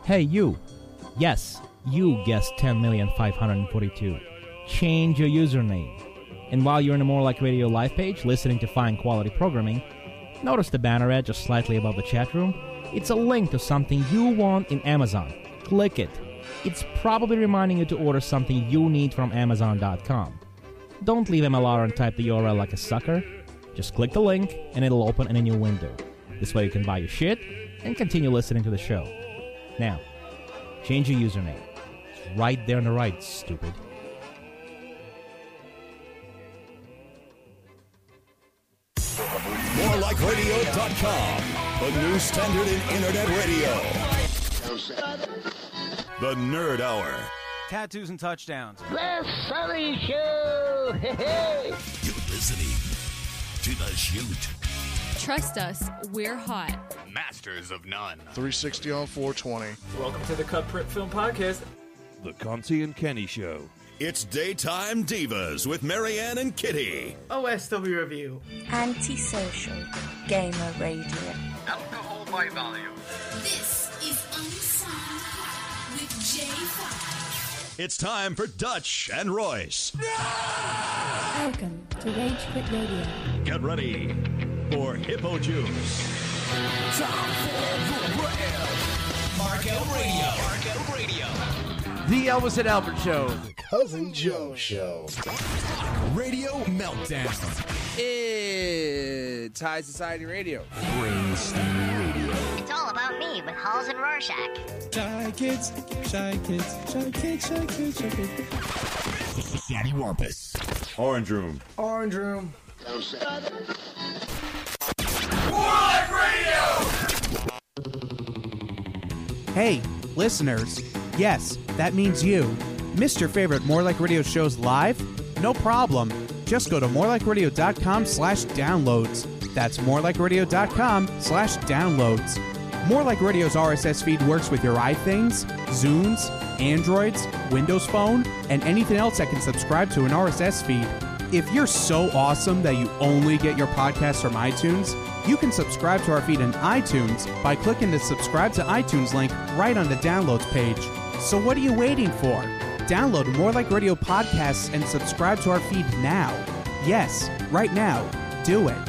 Hey, you. Yes, you guessed 10,542. Change your username. And while you're in the More Like Radio live page, listening to fine quality programming, notice the banner ad just slightly above the chat room? It's a link to something you want in Amazon. Click it. It's probably reminding you to order something you need from Amazon.com. Don't leave MLR and type the URL like a sucker. Just click the link and it'll open in a new window. This way you can buy your shit and continue listening to the show. Now, change your username. It's right there on the right, stupid. MoreLikeRadio.com, the new standard in internet radio. The Nerd Hour. Tattoos and touchdowns. The Sully Show! Hey! You're listening to The Shoot. Trust us, we're hot. Masters of none. 360 on 420. Welcome to the Cut Print Film Podcast. The Conti and Kenny Show. It's Daytime Divas with Marianne and Kitty. OSW Review. Antisocial Gamer Radio. Alcohol by volume. This is Unsigned with J5. It's time for Dutch and Royce. Welcome to Rage Quit Radio. Get ready for Hippo Juice. Markel Radio. The Elvis and Albert Show. The Cousin Joe Show. Radio Meltdown. It's High Society Radio. It's all about me with Halls and Rorschach. Shy kids. Daddy Warpus. Orange Room. Orange Room. Hey, listeners. Yes, that means you. Missed your favorite More Like Radio shows live? No problem. Just go to morelikeradio.com/downloads. That's morelikeradio.com/downloads. More Like Radio's RSS feed works with your iThings, Zunes, Androids, Windows Phone, and anything else that can subscribe to an RSS feed. If you're so awesome that you only get your podcasts from iTunes, you can subscribe to our feed in iTunes by clicking the subscribe to iTunes link right on the downloads page. So what are you waiting for? Download More Like Radio podcasts and subscribe to our feed now. Yes, right now. Do it.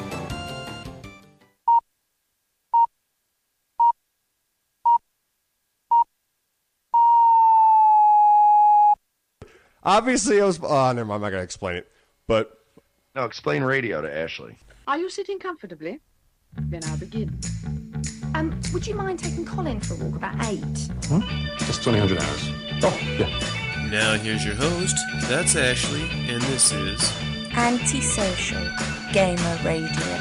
Obviously, I was... Oh, never mind. I'm not going to explain it. But... No, explain radio to Ashley. Are you sitting comfortably? Then I'll begin. Would you mind taking Colin for a walk about 8? Huh? Just 200 hours. Oh, yeah. Now here's your host. That's Ashley, and this is... Antisocial Gamer Radio.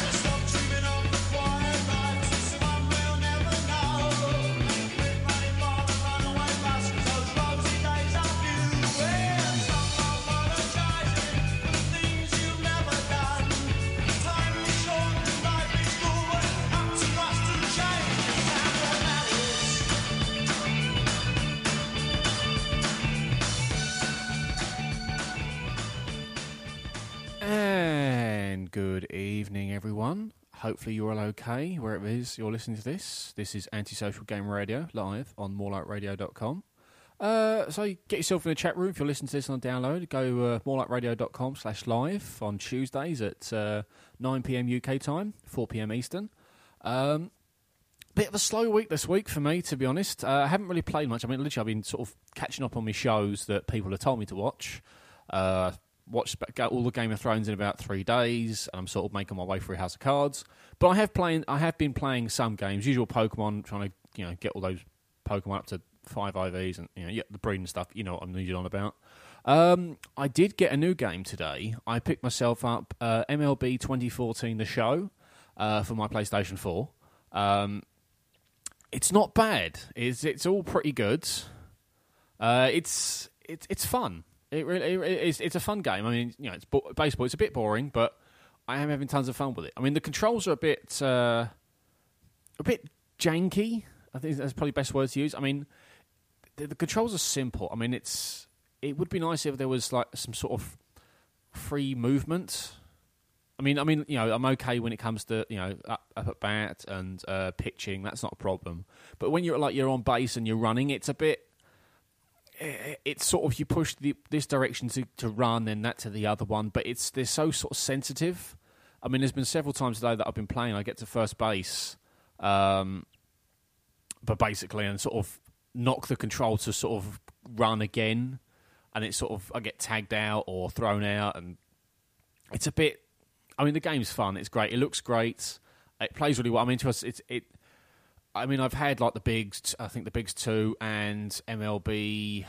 Good evening, everyone. Hopefully you're all okay wherever it is you're listening to this. This is Antisocial Game Radio, live on morelikeradio.com. So get yourself in the chat room if you're listening to this on download. Go morelikeradio.com/live on Tuesdays at 9 p.m. UK time, 4 p.m. Eastern. Bit of a slow week this week for me, to be honest. I haven't really played much. I mean, literally I've been sort of catching up on my shows that people have told me to watch. Watched all the Game of Thrones in about 3 days, and I'm sort of making my way through House of Cards. But I have been playing some games, usual Pokemon, trying to get all those Pokemon up to 5 IVs and the breeding stuff. You know what I'm usually on about. I did get a new game today. I picked myself up MLB 2014 The Show for my PlayStation 4. It's not bad. It's all pretty good. It's fun. It really is. It's a fun game. I mean, it's baseball. It's a bit boring, but I am having tons of fun with it. I mean, the controls are a bit janky. I think that's probably the best word to use. I mean, the controls are simple. I mean, it would be nice if there was like some sort of free movement I mean, you know, I'm okay when it comes to, you know, up at bat and pitching. That's not a problem. But when you're on base and you're running, it's a bit. It's sort of you push this direction to run, then that to the other one. But they're so sort of sensitive. I mean, there's been several times today that I've been playing. I get to first base, but basically, and sort of knock the control to sort of run again, and it's sort of I get tagged out or thrown out, and it's a bit. I mean, the game's fun. It's great. It looks great. It plays really well. I mean, to us, I mean, I've had like the Bigs. I think the Bigs 2 and MLB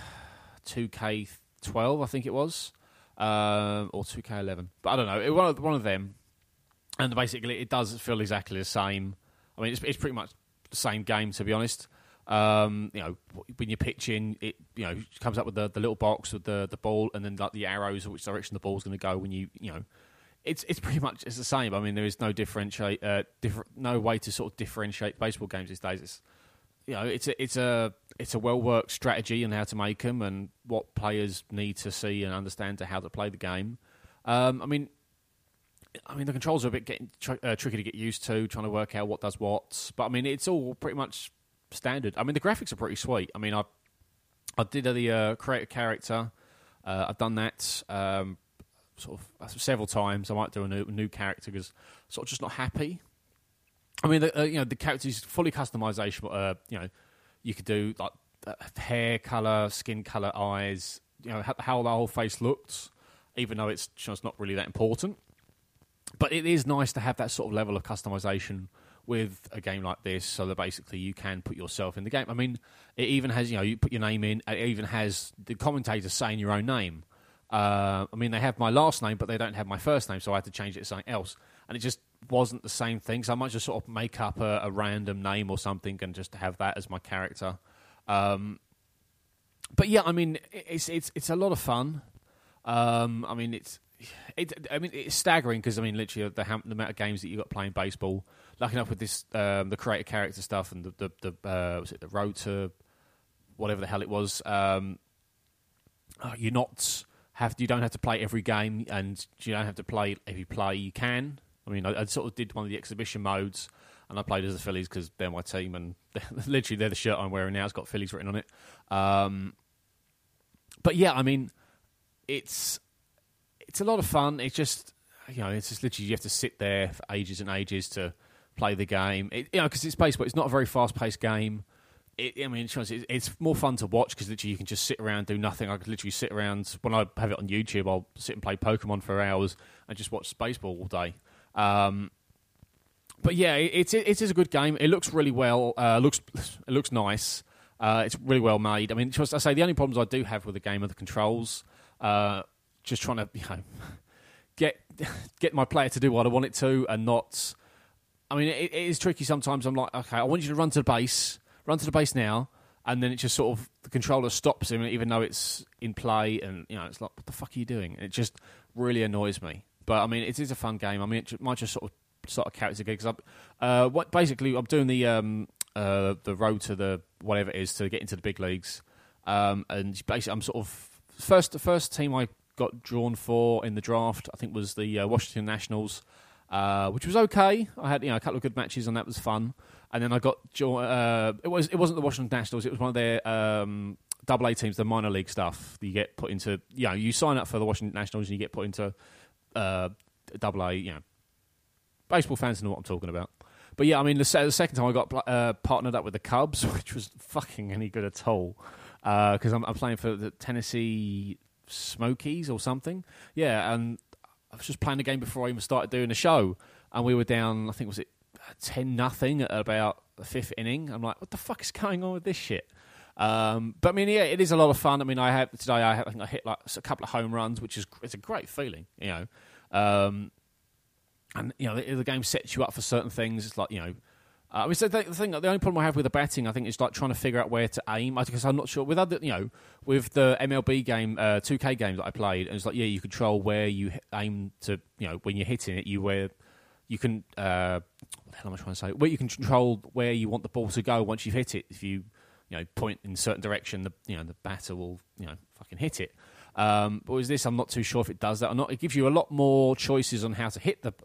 2K12. I think it was, or 2K11. But I don't know. One of them. And basically, it does feel exactly the same. I mean, it's pretty much the same game, to be honest. You know, when you're pitching, it comes up with the little box with the ball, and then like the arrows of which direction the ball's going to go. When you know, it's pretty much the same. I mean, there is no no way to sort of differentiate baseball games these days. It's it's a well worked strategy on how to make them and what players need to see and understand to how to play the game. I mean, the controls are a bit tricky to get used to, trying to work out what does what. But I mean, it's all pretty much standard. I mean, the graphics are pretty sweet. I mean, I did the create a character. I've done that sort of several times. I might do a new character because I'm sort of just not happy. I mean, the character is fully customization. You could do like hair color, skin color, eyes. You know how the whole face looks, even though it's not really that important. But it is nice to have that sort of level of customization with a game like this, so that basically you can put yourself in the game. I mean, it even has, you put your name in, it even has the commentators saying your own name. I mean, they have my last name, but they don't have my first name, so I had to change it to something else. And it just wasn't the same thing, so I might just sort of make up a random name or something and just have that as my character. But yeah, I mean, it's a lot of fun. I mean, it's staggering because, I mean, literally the amount of games that you got playing baseball. Lucky enough with this, the creator character stuff and was it the road to whatever the hell it was. You don't have to play every game, and you don't have to play if you play. You can. I mean, I sort of did one of the exhibition modes, and I played as the Phillies because they're my team, and literally they're the shirt I'm wearing now. It's got Phillies written on it. But yeah, I mean, it's a lot of fun. It's just literally you have to sit there for ages and ages to play the game. Because it's baseball. It's not a very fast-paced game. It's more fun to watch because literally you can just sit around, do nothing. I could literally sit around. When I have it on YouTube, I'll sit and play Pokemon for hours and just watch baseball all day. But yeah, it is a good game. It looks really well. It looks nice. It's really well made. I mean, I say the only problems I do have with the game are the controls. Just trying to get my player to do what I want it to, and not. I mean, it is tricky sometimes. I'm like, okay, I want you to run to the base now, and then it just sort of the controller stops him, even though it's in play, and it's like, what the fuck are you doing? And it just really annoys me. But I mean, it is a fun game. I mean, it might just sort of character again because basically I'm doing the road to the whatever it is to get into the big leagues, and basically I'm sort of the first team I got drawn for in the draft, I think, was the Washington Nationals, which was okay. I had a couple of good matches, and that was fun. And then I got it wasn't the Washington Nationals. It was one of their AA teams, the minor league stuff. You get put into you sign up for the Washington Nationals and you get put into AA. Baseball fans know what I'm talking about. But yeah, I mean the second time I got partnered up with the Cubs, which was fucking any good at all, because I'm playing for the Tennessee Smokies or something. Yeah, and I was just playing the game before I even started doing the show, and we were down, I think, was it 10-0 at about the fifth inning. I'm like, what the fuck is going on with this shit? But I mean, yeah, it is a lot of fun. I mean, I think I hit like a couple of home runs, which it's a great feeling, and the game sets you up for certain things. It's like I mean, so the only problem I have with the batting, I think, is like trying to figure out where to aim. Because I'm not sure with other, with the MLB game, 2K games that I played, and it's like, yeah, you control where you aim to, when you're hitting it, you can, what the hell am I trying to say? Well, you can control where you want the ball to go once you've hit it. If you, point in a certain direction, the batter will, fucking hit it. But with this, I'm not too sure if it does that or not. It gives you a lot more choices on how to hit the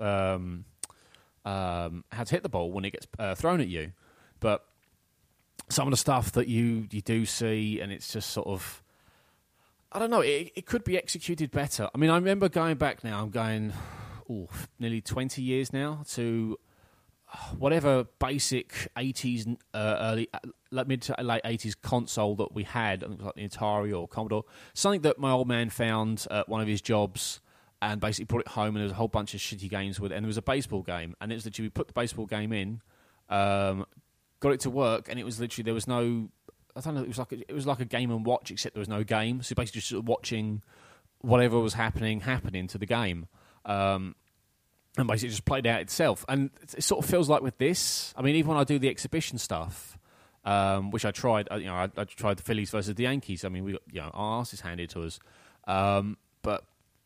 ball when it gets thrown at you. But some of the stuff that you do see, and it's just sort of, I don't know, it could be executed better. I mean, I remember going back now, I'm going nearly 20 years now to whatever basic 80s, mid to late 80s console that we had, I think it was like the Atari or Commodore, something that my old man found at one of his jobs and basically brought it home, and there was a whole bunch of shitty games with it, and there was a baseball game, and it was literally, we put the baseball game in, got it to work, and it was literally, there was no, I don't know, it was like a Game & Watch, except there was no game, so basically just sort of watching whatever was happening to the game. And basically just played out itself. And it sort of feels like with this, I mean, even when I do the exhibition stuff, which I tried, I tried the Phillies versus the Yankees. I mean, we got, our asses handed to us. But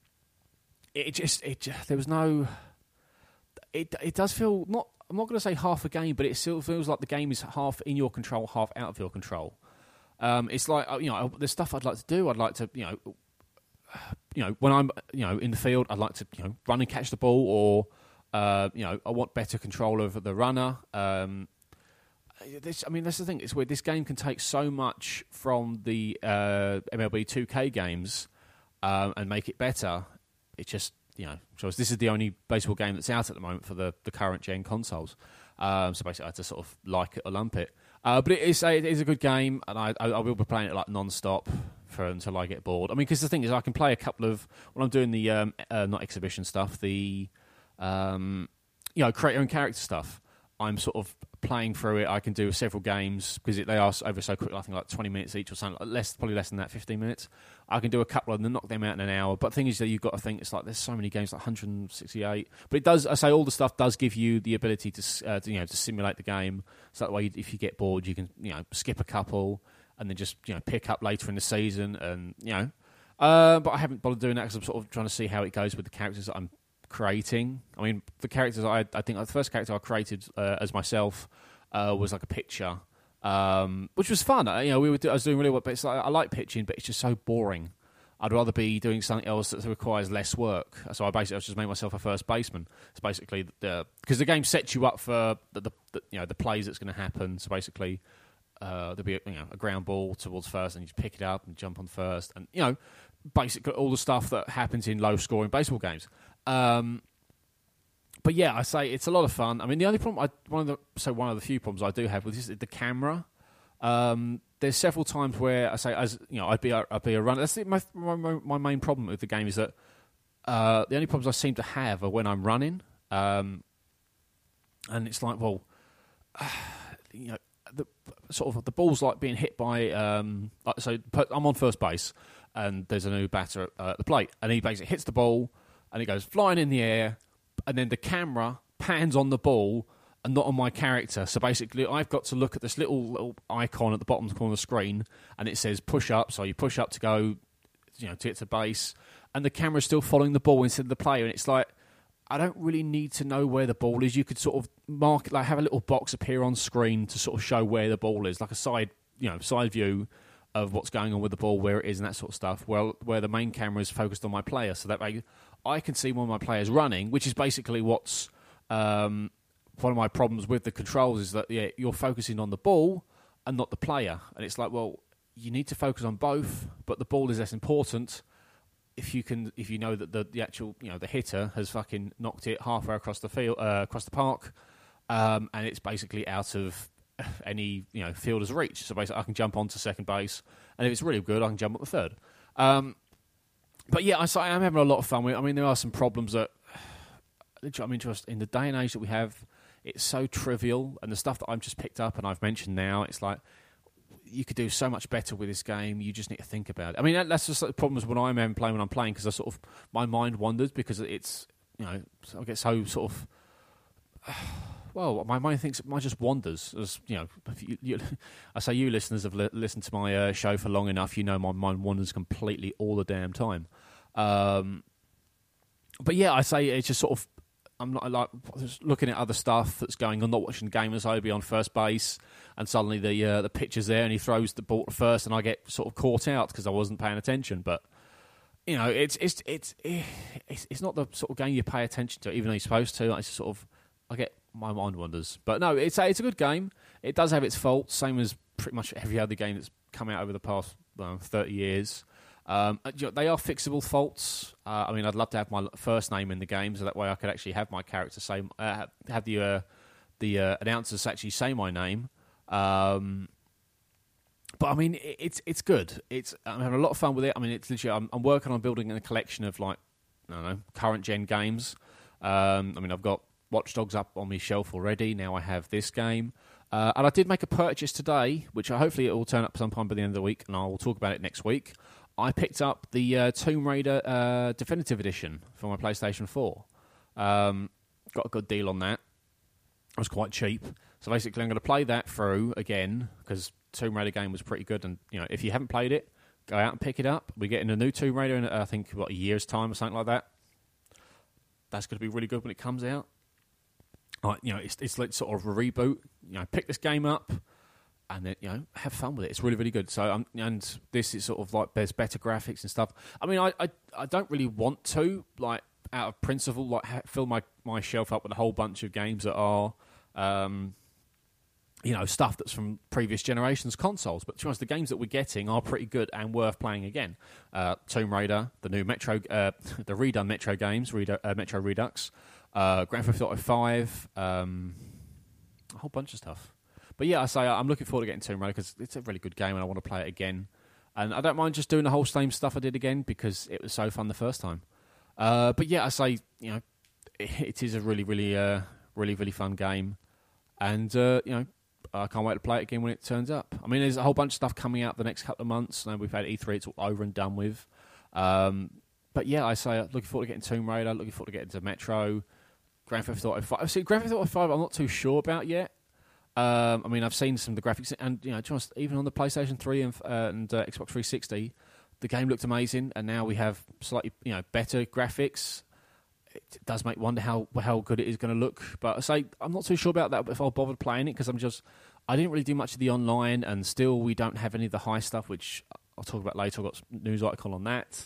there was no, it does feel, I'm not going to say half a game, but it still feels like the game is half in your control, half out of your control. It's like, there's stuff I'd like to do. I'd like to, when I'm, in the field, I'd like to, run and catch the ball, or, I want better control over the runner. That's the thing. It's weird. This game can take so much from the MLB 2K games and make it better. It's just, so this is the only baseball game that's out at the moment for the current gen consoles. So basically, I had to sort of like it or lump it. But it is a good game, and I will be playing it like non-stop until I get bored. I mean, because the thing is, I can play a couple of, when I'm doing the not exhibition stuff, the creator and character stuff, I'm sort of playing through it. I can do several games because they are over so quick. I think like 20 minutes each or something, probably less than that, 15 minutes. I can do a couple of them, knock them out in an hour. But the thing is that you've got to think, it's like there's so many games, like 168. But it does, I say, all the stuff does give you the ability to simulate the game. So that way, if you get bored, you can skip a couple and then just pick up later in the season. And but I haven't bothered doing that because I'm sort of trying to see how it goes with the characters that I'm creating. I mean, the characters I think the first character I created as myself was like a pitcher, which was fun. I was doing really well, but it's like, I like pitching, but it's just so boring. I'd rather be doing something else that requires less work. So I just made myself a first baseman. It's basically because the game sets you up for the plays that's going to happen. So basically, there'll be a ground ball towards first, and you pick it up and jump on first, and basically all the stuff that happens in low-scoring baseball games. But yeah, I say it's a lot of fun. I mean, the only problem, one of the few problems I do have with this is the camera. There's several times where I say, I'd be a runner. That's my main problem with the game is that the only problems I seem to have are when I'm running, and it's like, well, the ball's like being hit by. So I'm on first base, and there's a new batter at the plate, and he basically hits the ball, and it goes flying in the air, and then the camera pans on the ball and not on my character. So basically, I've got to look at this little icon at the bottom corner of the screen, and it says push up. So you push up to go, to get to base, and the camera's still following the ball instead of the player. And it's like, I don't really need to know where the ball is. You could sort of mark it, like have a little box appear on screen to sort of show where the ball is, like a side view of what's going on with the ball, where it is, and that sort of stuff. Well, where the main camera is focused on my player, so that way I can see when my player's running, which is basically what's one of my problems with the controls is that you're focusing on the ball and not the player, and it's like, well, you need to focus on both, but the ball is less important if you know that the actual the hitter has fucking knocked it halfway across the field, across the park, and it's basically out of any fielder's reach. So basically, I can jump onto second base, and if it's really good, I can jump up the third. But yeah, I am having a lot of fun with it. I mean, there are some problems that I'm interested in the day and age that we have. It's so trivial, and the stuff that I've just picked up and I've mentioned now, it's like you could do so much better with this game. You just need to think about it. I mean, that's just the problems when I'm playing because I sort of my mind wanders because it's I get so sort of. Well, my mind thinks mine just wanders. As I say, you listeners have listened to my show for long enough. You know my mind wanders completely all the damn time. But yeah, I say it's just sort of. I'm not like just looking at other stuff that's going on. Not watching the game as I'd be on first base, and suddenly the pitcher's there and he throws the ball to first, and I get sort of caught out because I wasn't paying attention. But you know, it's not the sort of game you pay attention to, even though you're supposed to. It's sort of, I get my mind wanders, but no, it's a good game. It does have its faults, same as pretty much every other game that's come out over the past 30 years. They are fixable faults. I mean, I'd love to have my first name in the game, so that way I could actually have my character say, have the announcers actually say my name. But I mean, it's good. I'm having a lot of fun with it. I mean, it's literally I'm working on building a collection of current gen games. I mean, I've got Watch Dogs up on my shelf already. Now I have this game, and I did make a purchase today, which hopefully it will turn up sometime by the end of the week, and I will talk about it next week. I picked up the Tomb Raider Definitive Edition for my PlayStation 4. Got a good deal on that. It was quite cheap. So basically, I'm going to play that through again because Tomb Raider game was pretty good. And if you haven't played it, go out and pick it up. We're getting a new Tomb Raider in I think a year's time or something like that. That's going to be really good when it comes out. It's like sort of a reboot. Pick this game up and then have fun with it. It's really, really good. So and this is sort of like there's better graphics and stuff. I mean, I don't really want to out of principle fill my shelf up with a whole bunch of games that are stuff that's from previous generations consoles. But to be honest, the games that we're getting are pretty good and worth playing again. Tomb Raider, the new Metro, the redone Metro games, Metro Redux, Grand Theft Auto 5, a whole bunch of stuff. But yeah, I'm looking forward to getting Tomb Raider because it's a really good game and I want to play it again. And I don't mind just doing the whole same stuff I did again because it was so fun the first time. But yeah, it is a really, really, really, really fun game. And, I can't wait to play it again when it turns up. I mean, there's a whole bunch of stuff coming out the next couple of months. Now we've had E3, it's all over and done with. But yeah, looking forward to getting Tomb Raider, looking forward to getting to Metro, Grand Theft Auto 5. See, Grand Theft Auto 5 I'm not too sure about yet. I mean, I've seen some of the graphics, and just even on the PlayStation 3 and Xbox 360, the game looked amazing, and now we have slightly better graphics. It does make me wonder how good it is going to look. But I'm not too sure about that if I'll bother playing it, because I didn't really do much of the online, and still we don't have any of the high stuff, which I'll talk about later. I've got a news article on that.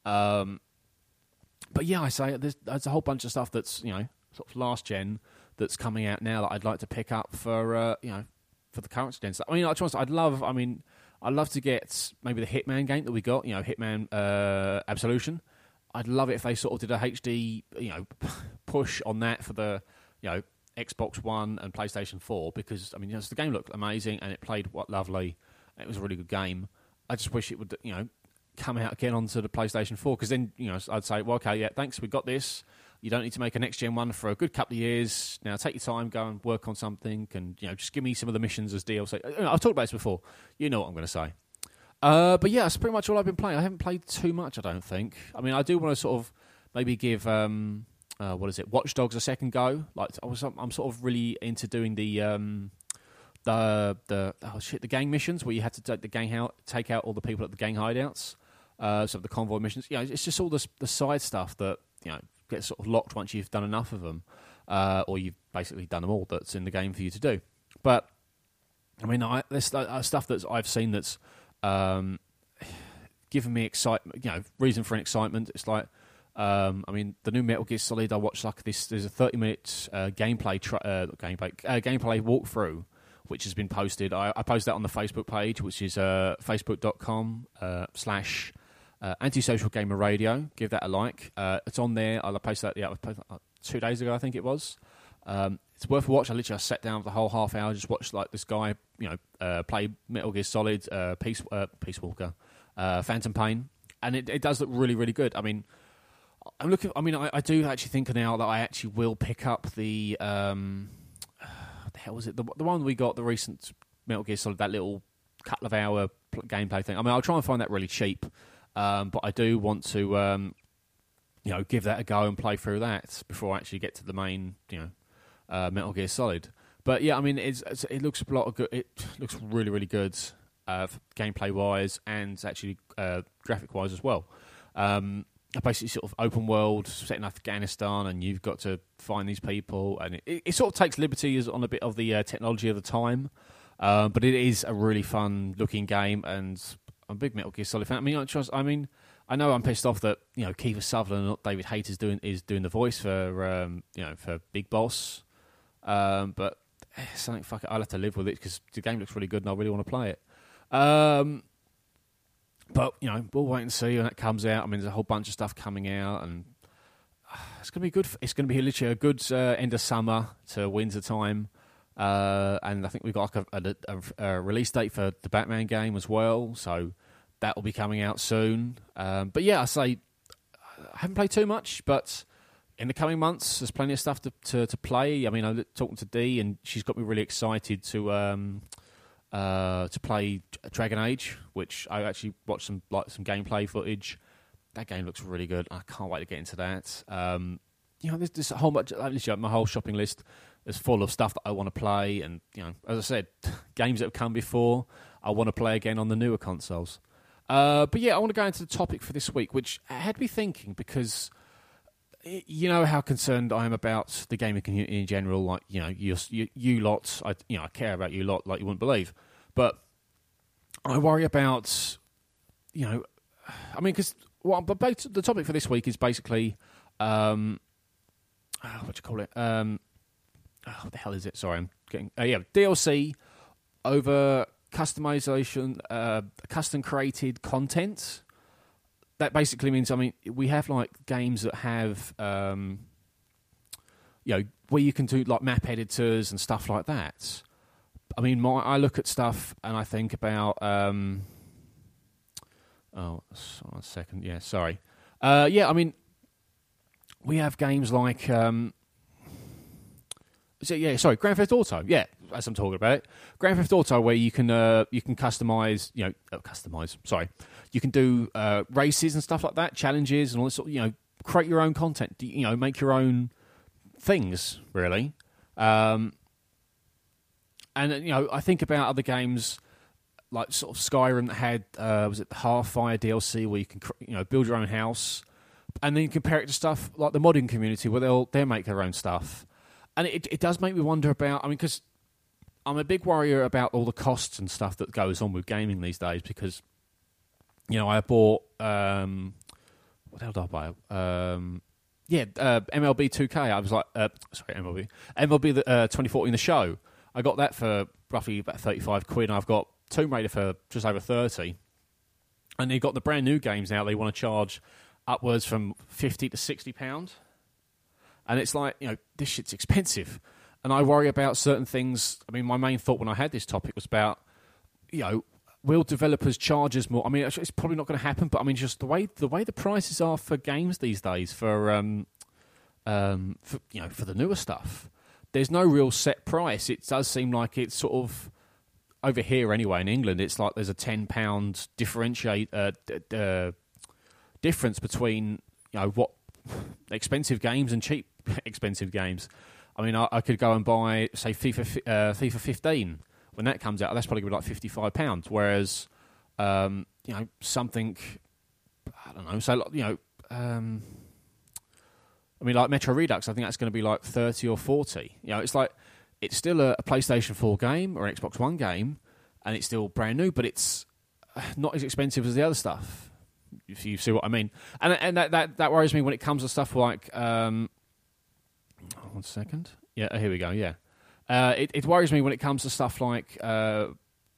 But yeah, there's a whole bunch of stuff that's sort of last gen that's coming out now that I'd like to pick up for for the current gen. I mean, I'd love to get maybe the Hitman game that we got, Hitman Absolution. I'd love it if they sort of did a HD, push on that for the, Xbox One and PlayStation 4, because the game looked amazing and it played lovely. And it was a really good game. I just wish it would, come out again onto the PlayStation 4, because then, I'd say, well, okay, yeah, thanks, we got this. You don't need to make a next-gen one for a good couple of years. Now, take your time, go and work on something, and, just give me some of the missions as DLC. I've talked about this before. You know what I'm going to say. But yeah, that's pretty much all I've been playing. I haven't played too much, I don't think. I mean, I do want to sort of maybe give, Watch Dogs a second go. I'm sort of really into doing the gang missions, where you have to take out all the people at the gang hideouts. So the convoy missions. It's just all the side stuff that, gets sort of locked once you've done enough of them, or you've basically done them all that's in the game for you to do. But I mean, there's stuff that I've seen that's given me excitement. Reason for an excitement. It's like, I mean, the new Metal Gear Solid. I watched this. There's a 30-minute gameplay walkthrough, which has been posted. I posted that on the Facebook page, which is facebook.com/ Antisocial Gamer Radio. Give that a like. It's on there. I posted that 2 days ago, I think it was. It's worth a watch. I literally sat down for the whole half hour, just watched this guy, play Metal Gear Solid, Peace Walker, Phantom Pain, and it does look really, really good. I mean, I'm looking. I mean, I do actually think now that I actually will pick up the what the hell was it? The one we got, the recent Metal Gear Solid, that little couple of hour gameplay thing. I mean, I'll try and find that really cheap. But I do want to, give that a go and play through that before I actually get to the main, Metal Gear Solid. But yeah, I mean, it looks a lot of good. It looks really, really good, gameplay wise and actually graphic wise as well. Basically, sort of open world set in Afghanistan, and you've got to find these people, and it sort of takes liberties on a bit of the technology of the time. But it is a really fun looking game, and I'm a big Metal Gear Solid fan. I mean, I know I'm pissed off that Kiefer Sutherland, not David Hayter, is doing the voice for for Big Boss, but something fuck it, I'll have to live with it because the game looks really good and I really want to play it. But we'll wait and see when that comes out. I mean, there's a whole bunch of stuff coming out, and it's going to be good. It's going to be literally a good end of summer to winter time. And I think we've got a release date for the Batman game as well, so that will be coming out soon. But yeah, I haven't played too much, but in the coming months, there's plenty of stuff to play. I mean, I'm talking to Dee, and she's got me really excited to play Dragon Age, which I actually watched some gameplay footage. That game looks really good. I can't wait to get into that. There's a whole bunch. My whole shopping list is full of stuff that I want to play, and as I said, games that have come before, I want to play again on the newer consoles. But yeah, I want to go into the topic for this week, which had me thinking because you know how concerned I am about the gaming community in general. Like you lot, I care about you lot like you wouldn't believe, but I worry about because the topic for this week is basically what do you call it? What the hell is it? Sorry, I'm getting DLC over customization, custom created content. That basically means, we have like games that have, where you can do like map editors and stuff like that. I mean, I look at stuff and I think about, one second. Yeah, sorry. We have games like, Grand Theft Auto. Yeah, as I'm talking about it, Grand Theft Auto, where you can customize, Sorry, you can do races and stuff like that, challenges and all this sort of, create your own content. Make your own things, really. And I think about other games like sort of Skyrim that had was it the Half-Fire DLC where you can build your own house, and then you compare it to stuff like the modding community where they'll make their own stuff. And it does make me wonder about, because I'm a big worrier about all the costs and stuff that goes on with gaming these days because, I bought, what the hell did I buy? MLB 2K. I was like, MLB 2014, the show. I got that for roughly about 35 quid, and I've got Tomb Raider for just over 30. And they've got the brand new games now they want to charge upwards from £50 to £60. And it's like, this shit's expensive. And I worry about certain things. I mean, my main thought when I had this topic was about, will developers charge us more? I mean, it's probably not going to happen, but I mean, just the way the prices are for games these days for the newer stuff, there's no real set price. It does seem like it's sort of over here anyway in England. It's like there's a £10 difference between what expensive games and cheap expensive games. I mean, I could go and buy, say, FIFA 15 when that comes out. That's probably going to be like £55. Whereas, something, I don't know. So, like Metro Redux, I think that's going to be like 30 or 40. It's like it's still a PlayStation 4 game or an Xbox One game, and it's still brand new, but it's not as expensive as the other stuff. If you see what I mean, and that worries me when it comes to stuff like 1 second. Yeah, here we go. Yeah, it worries me when it comes to stuff like when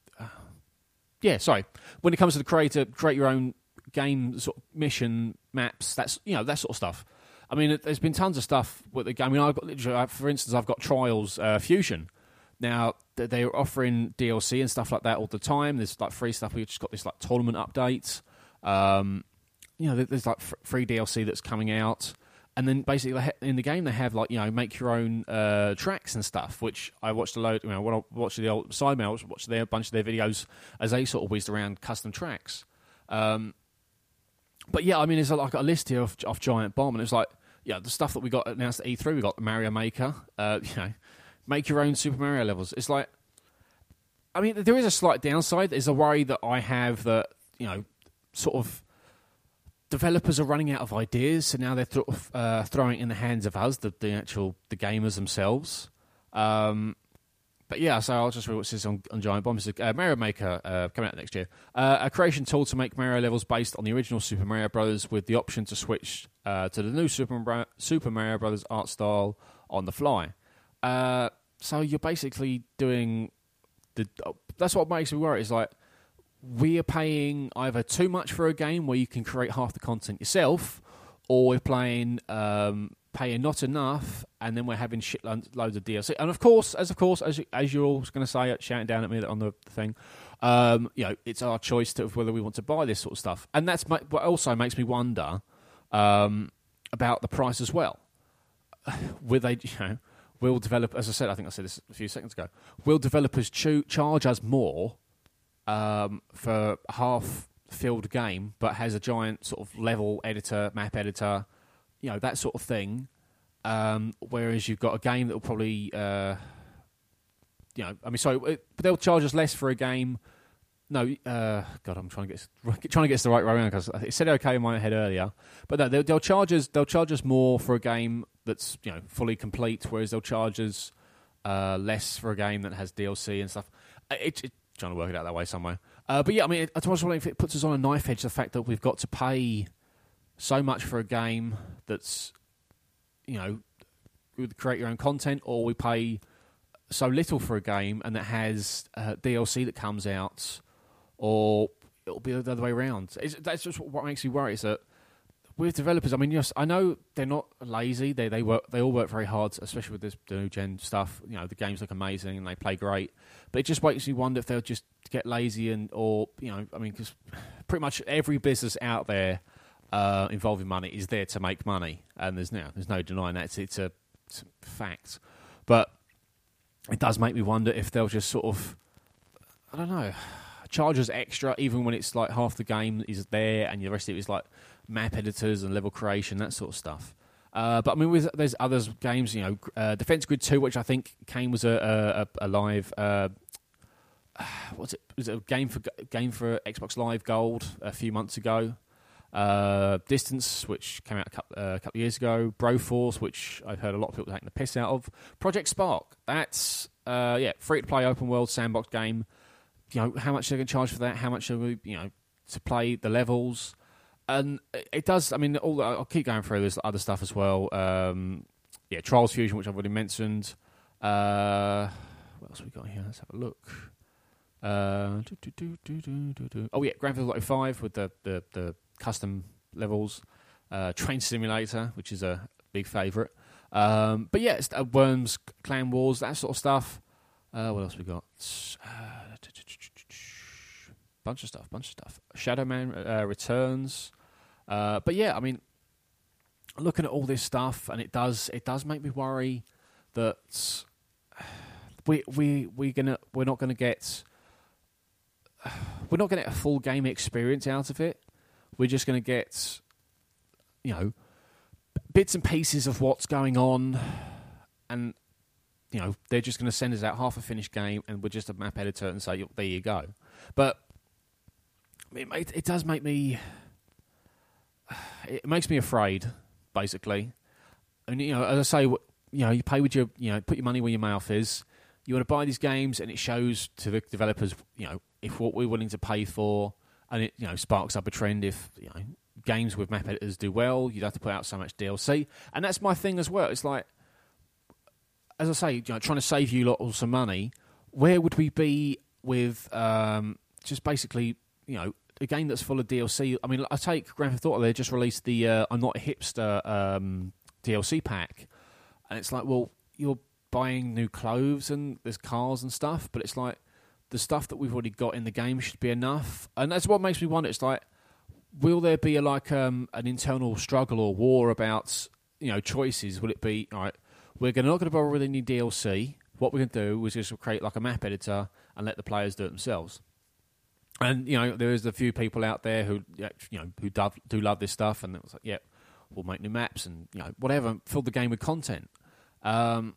it comes to the create your own game sort of mission maps. That's that sort of stuff. I mean, there's been tons of stuff with the game. I mean, for instance, I've got Trials Fusion. Now they're offering DLC and stuff like that all the time. There's like free stuff. We've just got this like tournament update. There's like free DLC that's coming out, and then basically in the game they have like make your own tracks and stuff. Which I watched a load. When I watched the old Sidemen, I watched a bunch of their videos as they sort of whizzed around custom tracks. But yeah, I mean, there's like a list here of Giant Bomb, and it's like the stuff that we got announced at E3. We got Mario Maker. Make your own Super Mario levels. It's like, I mean, there is a slight downside. There's a worry that I have that sort of developers are running out of ideas, so now they're throwing it in the hands of us, the gamers themselves. But But yeah, so I'll just read what it says on Giant Bomb. It says, Mario Maker, coming out next year. A creation tool to make Mario levels based on the original Super Mario Bros. With the option to switch to the new Super Mario Bros. Art style on the fly. So you're basically doing... That's what makes me worry. It's like, we are paying either too much for a game where you can create half the content yourself, or we're paying not enough, and then we're having loads of DLC. And of course, as you're all going to say, shouting down at me on the thing, it's our choice of whether we want to buy this sort of stuff. And that's what also makes me wonder about the price as well. Will develop, as I said, I think I said this a few seconds ago. Will developers charge us more for a half-filled game, but has a giant sort of level editor, map editor, that sort of thing? Whereas you've got a game that will probably, but they'll charge us less for a game. No, God, I'm trying to get this the right way around because it said okay in my head earlier. But no, they'll charge us more for a game that's fully complete, whereas they'll charge us less for a game that has DLC and stuff. Trying to work it out that way somewhere. But yeah, I mean, I was wondering if it puts us on a knife edge, the fact that we've got to pay so much for a game that's, with create your own content, or we pay so little for a game and that has DLC that comes out, or it'll be the other way around. That's just what makes me worry. Is that with developers, I mean, yes, I know they're not lazy. They all work very hard, especially with the new gen stuff. The games look amazing and they play great. But it just makes me wonder if they'll just get lazy because pretty much every business out there involving money is there to make money, and there's no denying that. It's a fact. But it does make me wonder if they'll just sort of, I don't know, charge us extra even when it's like half the game is there and the rest of it is like map editors and level creation, that sort of stuff. But I mean, there's other games, Defense Grid 2, which I think was a live. What's it? Was it a game for Xbox Live Gold a few months ago? Distance, which came out a couple of years ago. Broforce, which I've heard a lot of people taking the piss out of. Project Spark, that's free to play open world sandbox game. How much they're going to charge for that? How much are we, to play the levels? And it does. I mean, I'll keep going through. There's other stuff as well. Trials Fusion, which I've already mentioned. What else have we got here? Let's have a look. Oh yeah, Grand Theft Auto 5 with the custom levels. Train Simulator, which is a big favourite. But yeah, it's Worms, Clan Wars, that sort of stuff. What else we got? Bunch of stuff. Shadow Man Returns. But yeah, I mean, looking at all this stuff, and it does make me worry that we're not gonna get a full game experience out of it. We're just gonna get, bits and pieces of what's going on, and they're just going to send us out half a finished game, and we're just a map editor and say, there you go. But it does make me... It makes me afraid, basically. And, as I say, you pay with your... put your money where your mouth is. You want to buy these games, and it shows to the developers, if what we're willing to pay for, and it, sparks up a trend. If, games with map editors do well, you'd have to put out so much DLC. And that's my thing as well. It's like, as I say, trying to save you lot some money, where would we be with just basically, a game that's full of DLC? I mean, I take Grand Theft Auto, they just released the I'm Not a Hipster DLC pack, and it's like, well, you're buying new clothes and there's cars and stuff, but it's like, the stuff that we've already got in the game should be enough. And that's what makes me wonder. It's like, will there be an internal struggle or war about, choices? Will it be, all right, we're not going to bother with any DLC. What we're going to do is just create like a map editor and let the players do it themselves. And, there is a few people out there who do love this stuff, and it's like, yeah, we'll make new maps and, whatever, fill the game with content. Like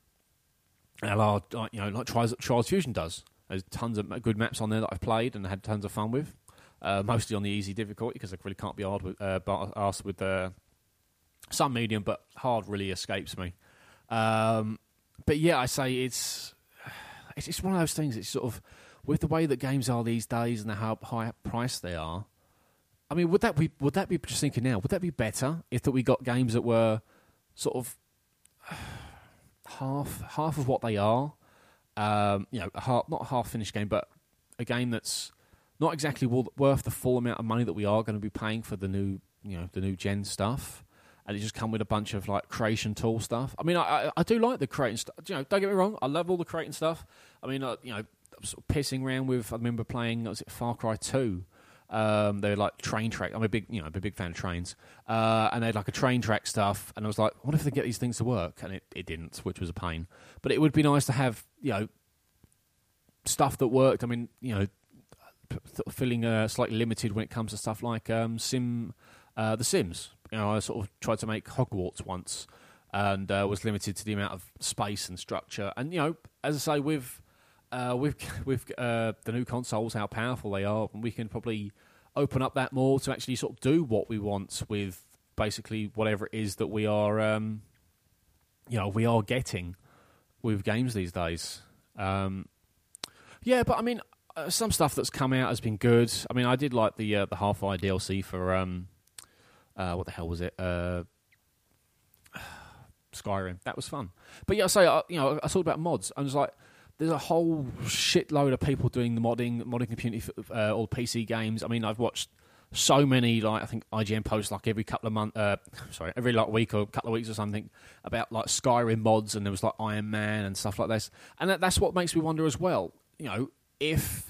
Trials Fusion does. There's tons of good maps on there that I've played and had tons of fun with. Mostly on the easy difficulty, because I really can't be asked with some medium, but hard really escapes me. But yeah, I say it's it's one of those things. It's sort of with the way that games are these days and how high priced they are. I mean, would that be just thinking now? Would that be better if that we got games that were sort of half of what they are? Not a half finished game, but a game that's not exactly worth the full amount of money that we are going to be paying for the new gen stuff. And it just come with a bunch of like creation tool stuff. I mean, I do like the creating stuff. Don't get me wrong, I love all the creating stuff. I mean, I'm sort of pissing around with. I remember playing. Was it Far Cry 2? They're like train track. I'm a big fan of trains. And they had like a train track stuff. And I was like, I wonder if they get these things to work. And it didn't, which was a pain. But it would be nice to have stuff that worked. I mean, feeling slightly limited when it comes to stuff like The Sims. I sort of tried to make Hogwarts once, and was limited to the amount of space and structure. And as I say, with the new consoles, how powerful they are, and we can probably open up that more to actually sort of do what we want with basically whatever it is that we are, we are getting with games these days. But I mean, some stuff that's come out has been good. I mean, I did like the Half-Life DLC for what the hell was it? Skyrim. That was fun. But I talked about mods. I was like, there's a whole shitload of people doing the modding community for all PC games. I mean, I've watched so many, like, I think IGN posts like every couple of months, every like week or couple of weeks or something about like Skyrim mods, and there was like Iron Man and stuff like this. And that's what makes me wonder as well. If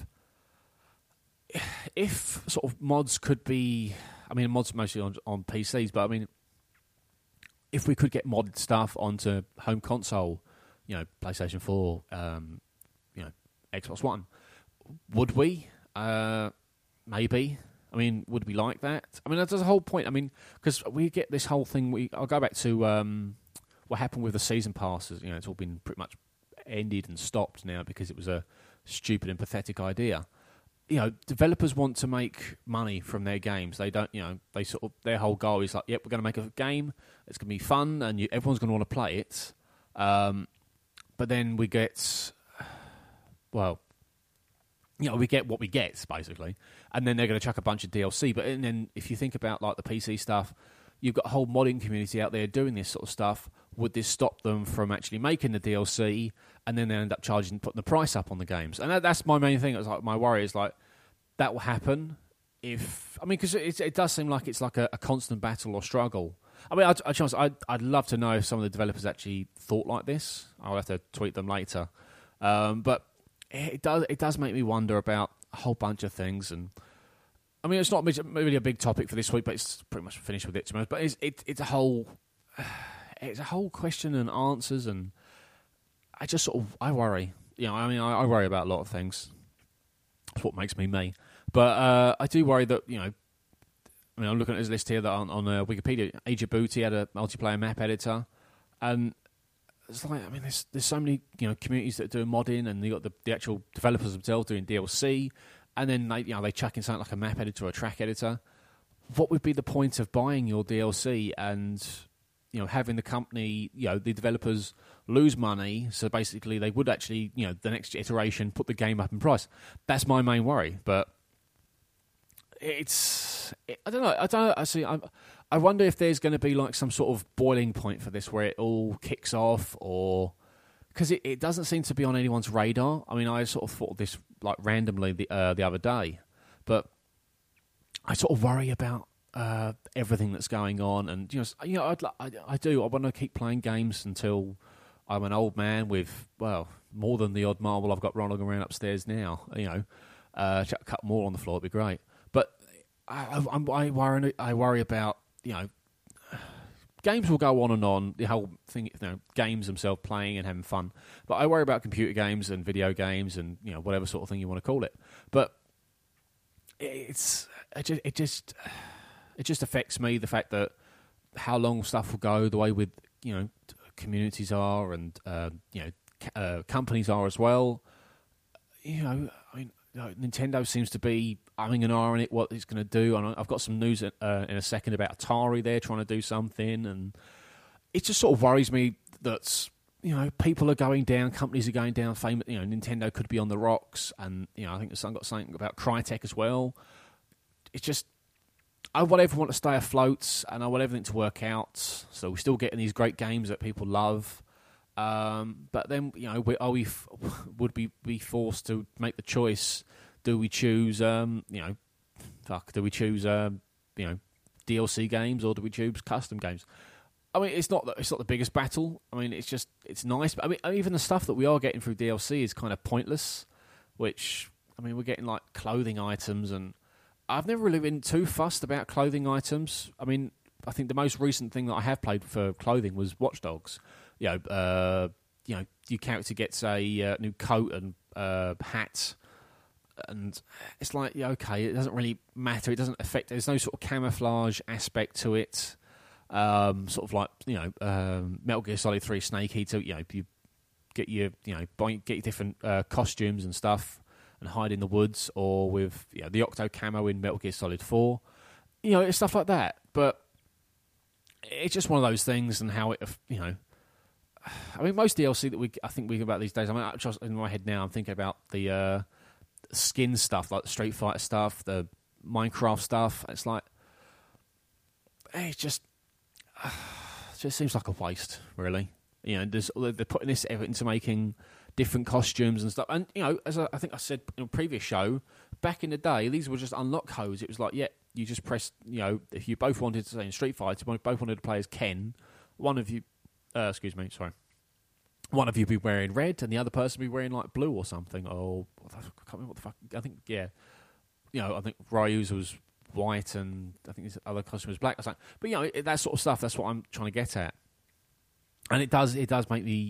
sort of mods could be, I mean, mods mostly on PCs, but I mean, if we could get modded stuff onto home console, PlayStation 4, Xbox One, would we? Maybe. I mean, would we like that? I mean, that's the whole point. I mean, because we get this whole thing. I'll go back to what happened with the season passes. It's all been pretty much ended and stopped now because it was a stupid and pathetic idea. Developers want to make money from their games. They don't, they sort of, their whole goal is like, yep, we're going to make a game. It's going to be fun, and everyone's going to want to play it. But then we get, we get what we get, basically. And then they're going to chuck a bunch of DLC. But then if you think about like the PC stuff, you've got a whole modding community out there doing this sort of stuff. Would this stop them from actually making the DLC, and then they end up putting the price up on the games? And that's my main thing. It's like my worry is like that will happen because it does seem like it's like a constant battle or struggle. I mean, I'd love to know if some of the developers actually thought like this. I'll have to tweet them later. But it does make me wonder about a whole bunch of things. And I mean, it's not really a big topic for this week, but it's pretty much finished with it. But it's a whole. It's a whole question and answers, and I worry. I worry about a lot of things. That's what makes me me. But I do worry that, I'm looking at his list here that on Wikipedia, Age of Booty had a multiplayer map editor, and it's like, I mean, there's so many communities that do modding, and you got the actual developers themselves doing DLC, and then they chuck in something like a map editor or a track editor. What would be the point of buying your DLC and having the company, the developers lose money? So basically, they would actually, the next iteration, put the game up in price. That's my main worry. But I don't know. I wonder if there's going to be like some sort of boiling point for this, where it all kicks off, or because it doesn't seem to be on anyone's radar. I mean, I sort of thought of this like randomly the other day, but I sort of worry about everything that's going on, and I want to keep playing games until I'm an old man with more than the odd marble I've got rolling around upstairs now. A couple more on the floor would be great. But I worry about games will go on and on. The whole thing, games themselves playing and having fun. But I worry about computer games and video games and whatever sort of thing you want to call it. But it just affects me, the fact that how long stuff will go, the way with communities are, and companies are as well. Nintendo seems to be umming and ahhing it what it's going to do, and I've got some news in a second about Atari. They're trying to do something, and it just sort of worries me that people are going down, companies are going down. Nintendo could be on the rocks, and I think someone got something about Crytek as well. It's just I want everyone to stay afloat, and I want everything to work out. So we're still getting these great games that people love, but then would we be forced to make the choice? Do we choose Do we choose DLC games, or do we choose custom games? I mean, it's not the biggest battle. I mean, it's nice. But I mean, even the stuff that we are getting through DLC is kind of pointless. Which, I mean, we're getting like clothing items, and I've never really been too fussed about clothing items. I mean, I think the most recent thing that I have played for clothing was Watch Dogs. Your character gets a new coat and hat, and it's like, okay, it doesn't really matter. It doesn't affect. There's no sort of camouflage aspect to it. Sort of like Metal Gear Solid 3 Snake Eater. You get your get your different costumes and stuff and hide in the woods, or with the Octo camo in Metal Gear Solid 4. It's stuff like that. But it's just one of those things, and how it I mean, most DLC that I think about these days. I mean, just in my head now, I'm thinking about the skin stuff, like the Street Fighter stuff, the Minecraft stuff. It's like it just seems like a waste, really. They're putting this effort into making different costumes and stuff. And as I think I said in a previous show, back in the day, these were just unlock codes. It was like, you just press. If you both wanted to say in Street Fighter, both wanted to play as Ken, one of you, one of you be wearing red, and the other person be wearing like blue or something. Oh, I can't remember what the fuck. I think I think Ryu's was white, and I think his other costume was black or something. But that sort of stuff, that's what I'm trying to get at. And it does make me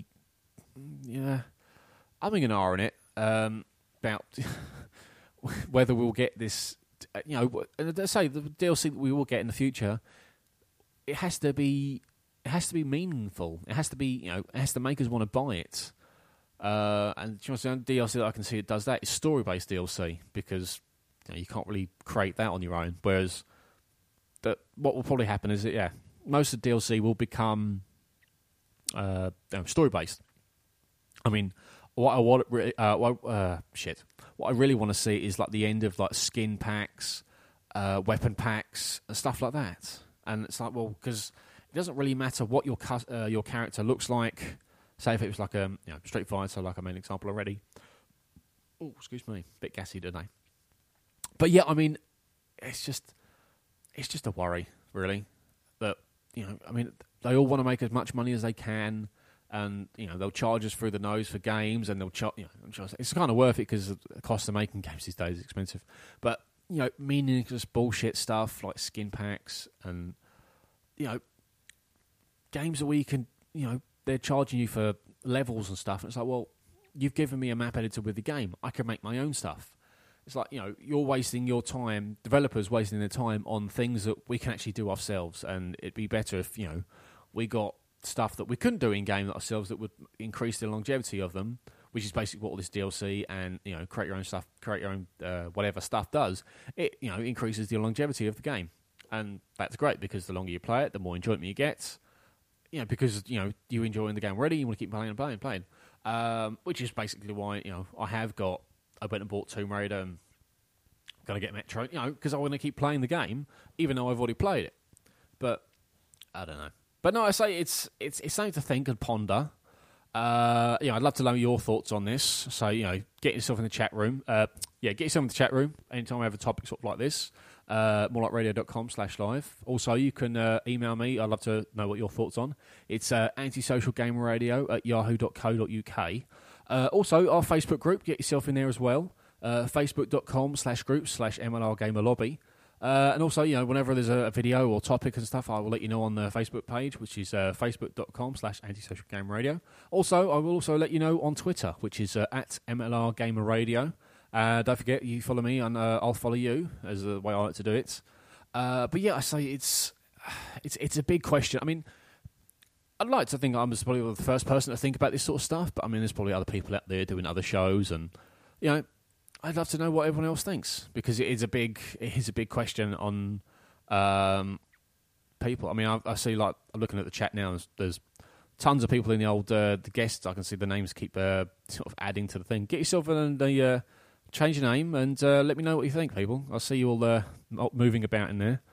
I'm an R in it about whether we'll get this. Let's say the DLC that we will get in the future, it has to be meaningful. It has to be it has to make us want to buy it. And DLC that I can see it does that is story-based DLC, because you can't really create that on your own. Whereas what will probably happen is that most of the DLC will become story-based. I mean, what I really want to see is like the end of like skin packs, weapon packs, and stuff like that. And it's like, well, because it doesn't really matter what your character looks like. Say if it was like a Street Fighter, like I made an example already. Oh, excuse me, bit gassy today. But I mean, it's just a worry, really. That I mean, they all want to make as much money as they can, and they'll charge us through the nose for games, and they'll charge. It's kind of worth it because the cost of making games these days is expensive. But meaningless bullshit stuff like skin packs and games where you can they're charging you for levels and stuff. And it's like, well, you've given me a map editor with the game. I can make my own stuff. It's like, you're wasting your time, developers wasting their time on things that we can actually do ourselves. And it'd be better if, we got stuff that we couldn't do in-game ourselves that would increase the longevity of them, which is basically what all this DLC and, create your own stuff, create your own whatever stuff does. It, increases the longevity of the game. And that's great, because the longer you play it, the more enjoyment you get. Because, you enjoy the game already, you want to keep playing and playing. Which is basically why, I went and bought Tomb Raider and going to get Metro, because I want to keep playing the game, even though I've already played it. But, I don't know. But no, I say it's something to think and ponder. I'd love to know your thoughts on this. So, get yourself in the chat room. Get yourself in the chat room anytime I have a topic sort of like this. morelikeradio.com/live. Also, you can email me. I'd love to know what your thoughts on. It's antisocialgameradio@yahoo.co.uk. Also, our Facebook group, get yourself in there as well. Facebook.com/groups/MLRGamerLobby. And also, whenever there's a video or topic and stuff, I will let you know on the Facebook page, which is facebook.com/antisocialgameradio. Also, I will also let you know on Twitter, which is at MLRGamerRadio. Don't forget, you follow me and I'll follow you, as the way I like to do it. But I say it's a big question. I mean, I'd like to think I'm probably the first person to think about this sort of stuff, but I mean, there's probably other people out there doing other shows, and I'd love to know what everyone else thinks, because it is a big question on people. I mean, I see, like, I'm looking at the chat now. There's tons of people in the old the guests. I can see the names keep sort of adding to the thing. Get yourself in the change your name and let me know what you think, people. I'll see you all moving about in there.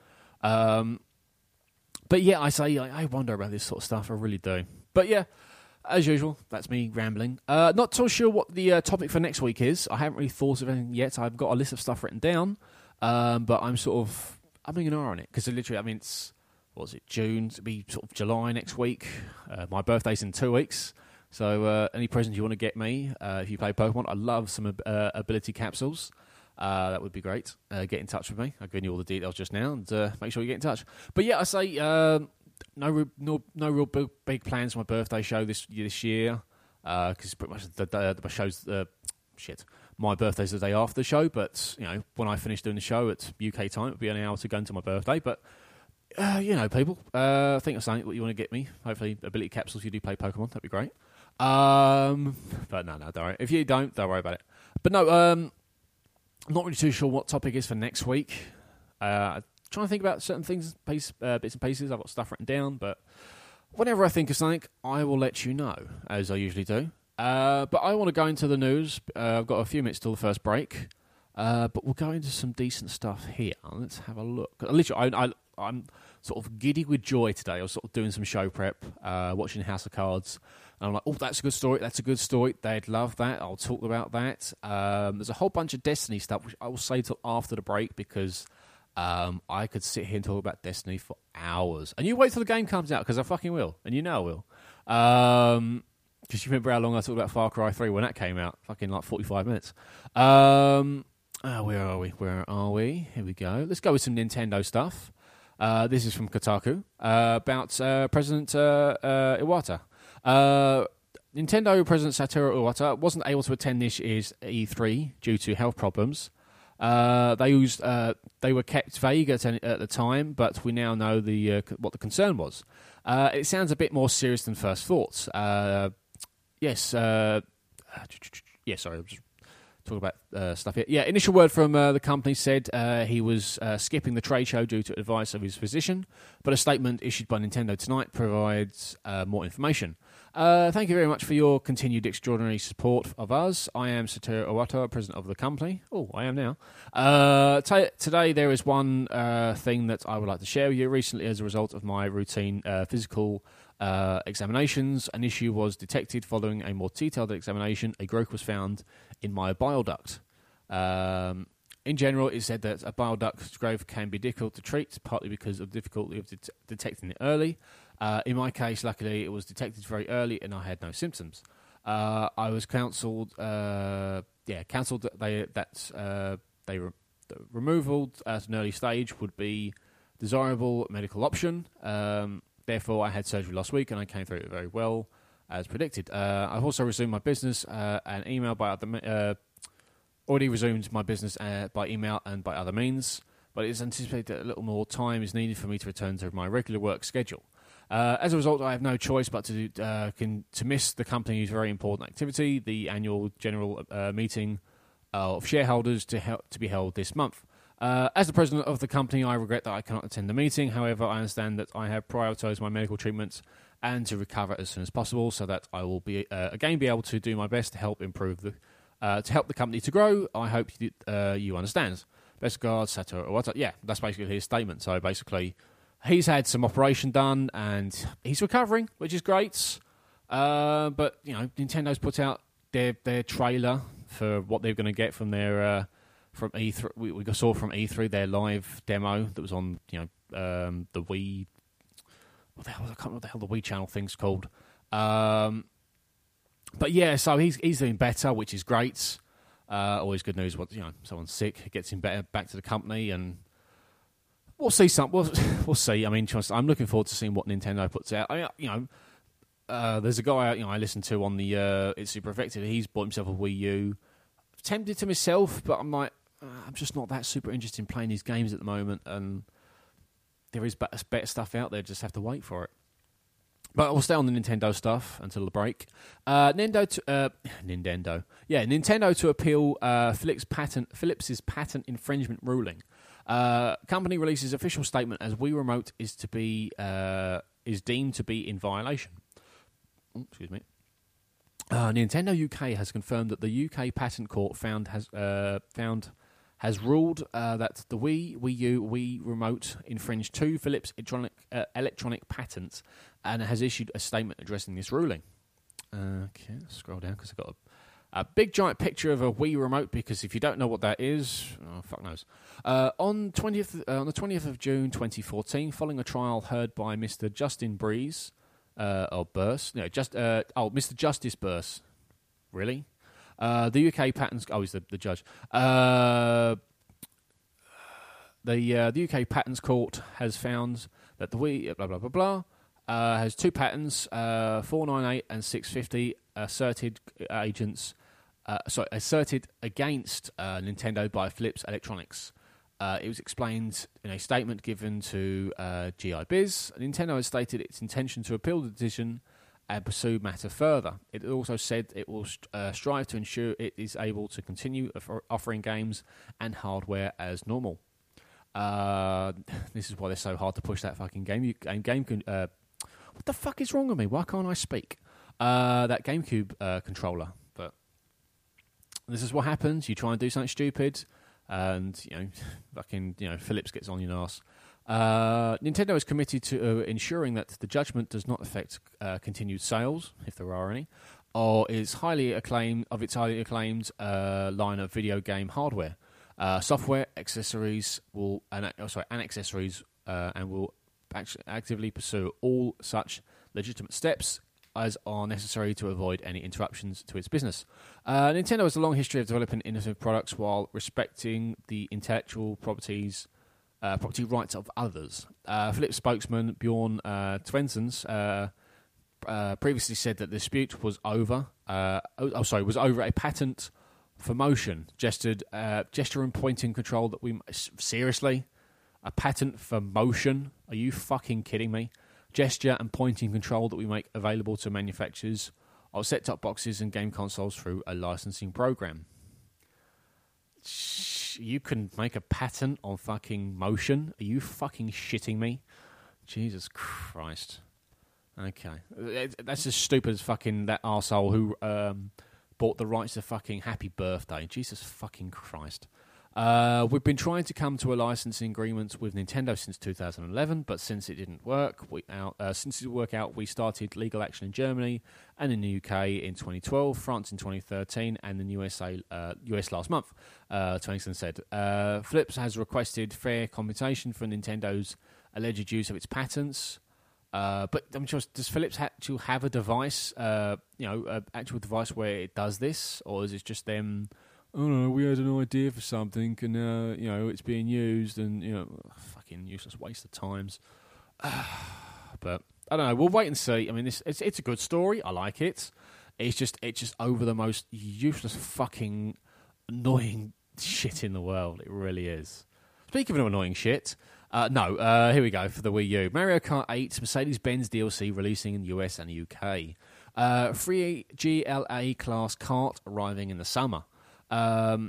But yeah, I wonder about this sort of stuff. I really do. But yeah, as usual, that's me rambling. Not too sure what the topic for next week is. I haven't really thought of anything yet. I've got a list of stuff written down, but I'm having an eye on it because literally, I mean, it's June? It'll be sort of July next week. My birthday's in 2 weeks. So any present you want to get me, if you play Pokemon, I'd love some ability capsules. That would be great. Get in touch with me. I've given you all the details just now, and make sure you get in touch. But yeah, I say no real big plans for my birthday show this year because pretty much the show's my birthday's the day after the show. But you know, when I finish doing the show at UK time, it'll be an hour to go into my birthday. But you know, people, think of something what you want to get me. Hopefully, ability capsules. If you do play Pokemon, that'd be great. But no, don't worry. If you don't worry about it. But no, I'm not really too sure what topic is for next week. Trying to think about certain things, bits and pieces. I've got stuff written down, but whenever I think of something, I will let you know, as I usually do. But I want to go into the news. I've got a few minutes till the first break, but we'll go into some decent stuff here. Let's have a look. Literally, I'm sort of giddy with joy today. I was sort of doing some show prep, watching House of Cards, and I'm like, oh, that's a good story, that's a good story. They'd love that. I'll talk about that. There's a whole bunch of Destiny stuff, which I will say till after the break, because I could sit here and talk about Destiny for hours. And you wait till the game comes out, because I fucking will, and you know I will. Because you remember how long I talked about Far Cry 3 when that came out? Fucking like 45 minutes. Where are we? Here we go. Let's go with some Nintendo stuff. This is from Kotaku about President Iwata. Nintendo President Satoru Iwata wasn't able to attend this year's E3 due to health problems. They were kept vague at the time, but we now know what the concern was. It sounds a bit more serious than first thoughts. Sorry, I'm just talking about stuff here. Yeah, initial word from the company said he was skipping the trade show due to advice of his physician, but a statement issued by Nintendo tonight provides more information. Thank you very much for your continued extraordinary support of us. I am Satoru Iwata, president of the company. Oh, I am now. Today there is one thing that I would like to share with you. Recently, as a result of my routine physical examinations, an issue was detected following a more detailed examination. A growth was found in my bile duct. In general, it said that a bile duct growth can be difficult to treat, partly because of difficulty of detecting it early. In my case, luckily, it was detected very early and I had no symptoms. I was counselled that removal at an early stage would be desirable medical option. Therefore, I had surgery last week and I came through it very well, as predicted. I've also resumed my business and email by already resumed my business by email and by other means, but it is anticipated that a little more time is needed for me to return to my regular work schedule. As a result, I have no choice but to miss the company's very important activity, the annual general meeting of shareholders to be held this month. As the president of the company, I regret that I cannot attend the meeting. However, I understand that I have prioritised my medical treatments and to recover as soon as possible, so that I will be able to do my best to help improve to help the company to grow. I hope you understand. Best regards, Satoru Iwata. Yeah, that's basically his statement. So basically, he's had some operation done and he's recovering, which is great. But you know, Nintendo's put out their trailer for what they're going to get from their from E3. We saw from E3 their live demo that was on the Wii. I can't remember what the hell the Wii channel thing's called. But yeah, so he's doing better, which is great. Always good news. Someone's sick, it gets him better back to the company, and we'll see. We'll see. I mean, I'm looking forward to seeing what Nintendo puts out. There's a guy I listen to on the It's Super Effective. He's bought himself a Wii U. Tempted to myself, but I'm like, I'm just not that super interested in playing these games at the moment, and there is better stuff out there. Just have to wait for it. But we'll stay on the Nintendo stuff until the break. Nintendo to appeal Philips' patent infringement ruling. Company releases official statement as Wii Remote is deemed to be in violation. excuse me. Nintendo UK has confirmed that the UK Patent Court has ruled that the Wii U, Wii Remote infringed 2 Philips electronic patents, and has issued a statement addressing this ruling. Okay, let's scroll down because I've got a big giant picture of a Wii Remote, because if you don't know what that is, fuck knows. On the 20th of June 2014, following a trial heard by Mr. Justin Breeze, or Burse, Mr. Justice Burse, really? The UK Patents... Oh, he's the judge. The UK Patents Court has found that the Wii... blah, blah, blah, blah, has 2 patents, 498 and 650, asserted against Nintendo by Philips Electronics. It was explained in a statement given to GI Biz. Nintendo has stated its intention to appeal the decision and pursue matter further. It also said it will strive to ensure it is able to continue offering games and hardware as normal. This is why they're so hard to push that fucking game. What the fuck is wrong with me? Why can't I speak? That GameCube controller. But this is what happens. You try and do something stupid, and Philips gets on your arse. Nintendo is committed to ensuring that the judgment does not affect continued sales, if there are any, or its highly acclaimed line of video game hardware, software, accessories, and will actively pursue all such legitimate steps as are necessary to avoid any interruptions to its business. Nintendo has a long history of developing innovative products while respecting the intellectual property rights of others. Philips spokesman Bjorn Tvensens previously said that the dispute was over a patent for motion, gesture and pointing control that we... Seriously? A patent for motion? Are you fucking kidding me? Gesture and pointing control that we make available to manufacturers of set-top boxes and game consoles through a licensing program. You can make a patent on fucking motion? Are you fucking shitting me? Jesus Christ. Okay. That's as stupid as fucking that arsehole who bought the rights to fucking Happy Birthday. Jesus fucking Christ. We've been trying to come to a licensing agreement with Nintendo since 2011, but since it didn't work out, we started legal action in Germany and in the UK in 2012, France in 2013, and in the US last month. Twenningson said Philips has requested fair compensation for Nintendo's alleged use of its patents. But I'm sure, does Philips actually have a device, actual device where it does this, or is it just them? Oh no, we had an idea for something, and it's being used, and fucking useless waste of times. But I don't know. We'll wait and see. I mean, it's a good story. I like it. It's just over the most useless, fucking annoying shit in the world. It really is. Speaking of annoying shit, here we go for the Wii U. Mario Kart 8 Mercedes-Benz DLC releasing in the US and the UK. Free GLA class kart arriving in the summer. Mario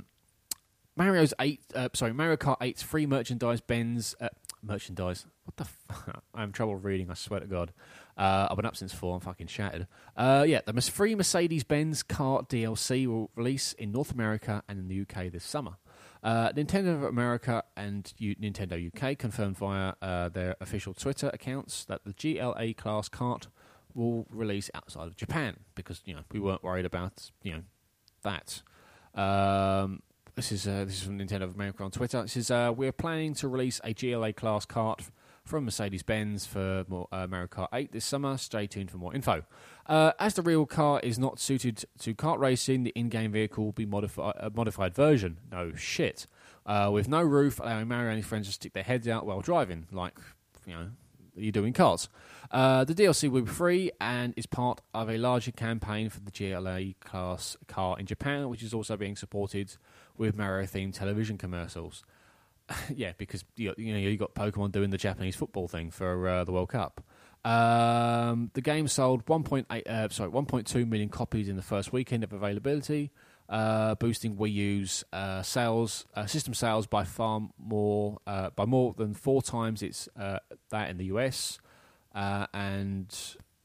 Kart 8's free merchandise merchandise. What the fuck? I have trouble reading, I swear to God. I've been up since 4, I'm fucking shattered. The free Mercedes-Benz kart DLC will release in North America and in the UK this summer. Nintendo America and Nintendo UK confirmed via their official Twitter accounts that the GLA class kart will release outside of Japan, because we weren't worried about that. This is from Nintendo of America on Twitter. It says, we're planning to release a GLA class kart from Mercedes-Benz for Mario Kart 8 this summer. Stay tuned for more info. As the real car is not suited to kart racing, the in-game vehicle will be a modified version. No shit. With no roof, allowing Mario and his friends to stick their heads out while driving, like, you do in cars. The DLC will be free and is part of a larger campaign for the GLA class car in Japan, which is also being supported with Mario-themed television commercials. Yeah, because you got Pokemon doing the Japanese football thing for the World Cup. The game sold 1.2 million copies in the first weekend of availability, boosting Wii U's system sales by more than 4 times its that in the US, and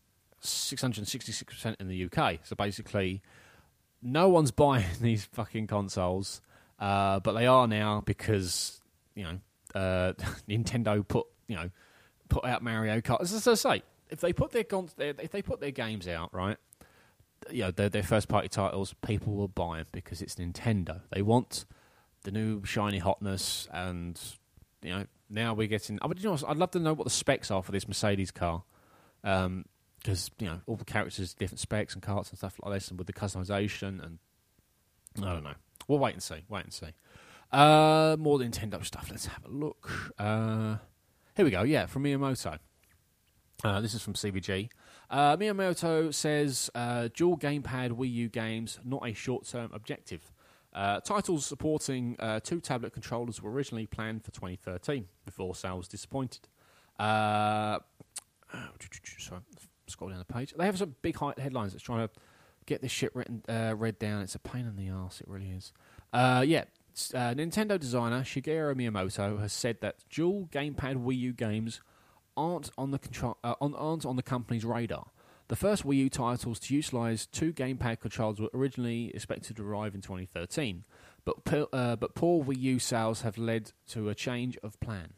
666% in the UK. So basically, no one's buying these fucking consoles, but they are now because Nintendo put out Mario Kart. As I say, if they put their games out, right, their first party titles, people will buy them because it's Nintendo. They want the new shiny hotness, and now we're getting. I'd love to know what the specs are for this Mercedes car, because all the characters, different specs and carts and stuff like this, and with the customization, and I don't know. We'll wait and see. More Nintendo stuff. Let's have a look. Here we go. Yeah, from Miyamoto. This is from CVG. Miyamoto says dual gamepad Wii U games, not a short-term objective. Titles supporting 2 tablet controllers were originally planned for 2013 before sales disappointed. Sorry, scroll down the page. They have some big headlines that's trying to get this shit read down. It's a pain in the arse, it really is. Nintendo designer Shigeru Miyamoto has said that dual gamepad Wii U games aren't on the company's radar. The first Wii U titles to utilise 2 gamepad controllers were originally expected to arrive in 2013, but poor Wii U sales have led to a change of plan.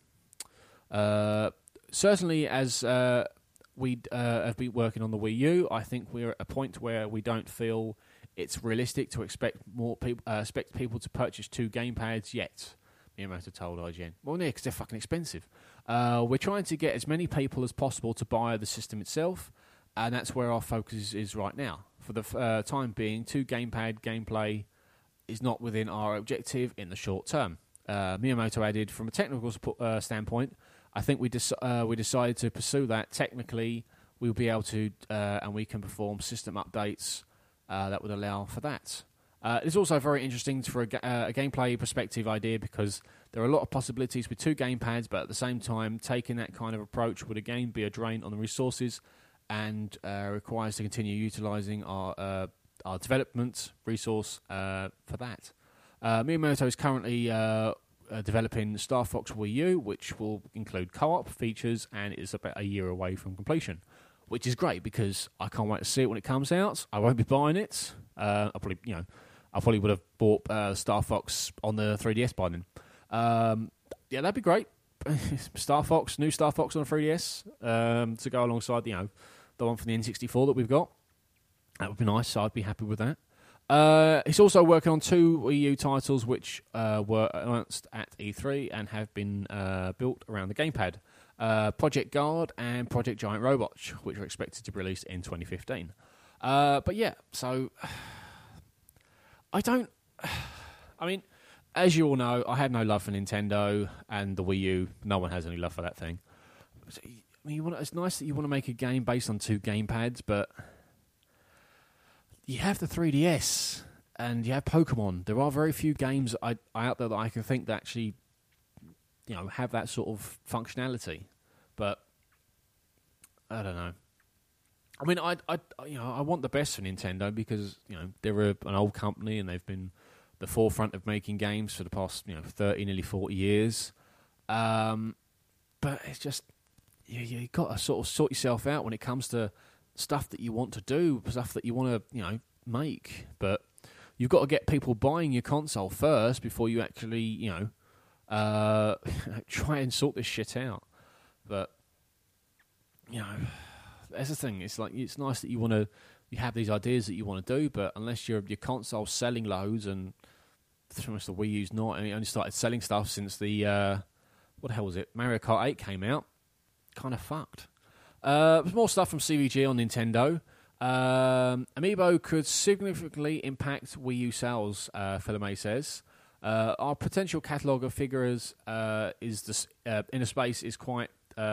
Certainly, as we have been working on the Wii U, I think we're at a point where we don't feel it's realistic to expect people to purchase 2 gamepads yet. Miyamoto told IGN. Well, yeah, because they're fucking expensive. We're trying to get as many people as possible to buy the system itself, and that's where our focus is right now. For the time being, 2 gamepad gameplay is not within our objective in the short term. Miyamoto added, from a technical standpoint, I think we decided to pursue that. Technically, we'll be able to, and we can perform system updates that would allow for that. It's also very interesting for a gameplay perspective idea, because there are a lot of possibilities with 2 gamepads, but at the same time, taking that kind of approach would again be a drain on the resources and require us to continue utilising our development resource for that. Miyamoto is currently developing Star Fox Wii U, which will include co-op features, and is about a year away from completion, which is great because I can't wait to see it when it comes out. I won't be buying it. I probably would have bought Star Fox on the 3DS by then. Yeah, that'd be great. New Star Fox on the 3DS to go alongside, the one from the N64 that we've got. That would be nice, so I'd be happy with that. He's also working on 2 Wii U titles which were announced at E3 and have been built around the gamepad. Project Guard and Project Giant Robot, which are expected to be released in 2015. But yeah, so I mean, as you all know, I have no love for Nintendo and the Wii U. No one has any love for that thing. I mean, it's nice that you want to make a game based on 2 gamepads, but you have the 3DS and you have Pokemon. There are very few games out there that I can think that actually, have that sort of functionality. But I don't know. I mean, I want the best for Nintendo because they're an old company and they've been the forefront of making games for the past 30, nearly 40 years. But it's just you got to sort of sort yourself out when it comes to stuff that you want to do, stuff that you want to make. But you've got to get people buying your console first before you actually try and sort this shit out. But that's the thing. It's like it's nice that you have these ideas that you want to do, but unless your console's selling loads, and pretty much the Wii U's not, and it only started selling stuff since the what the hell was it? Mario Kart 8 came out. Kind of fucked. More stuff from CVG on Nintendo. Amiibo could significantly impact Wii U sales, Philomet says. Our potential catalogue of figures inner space is quite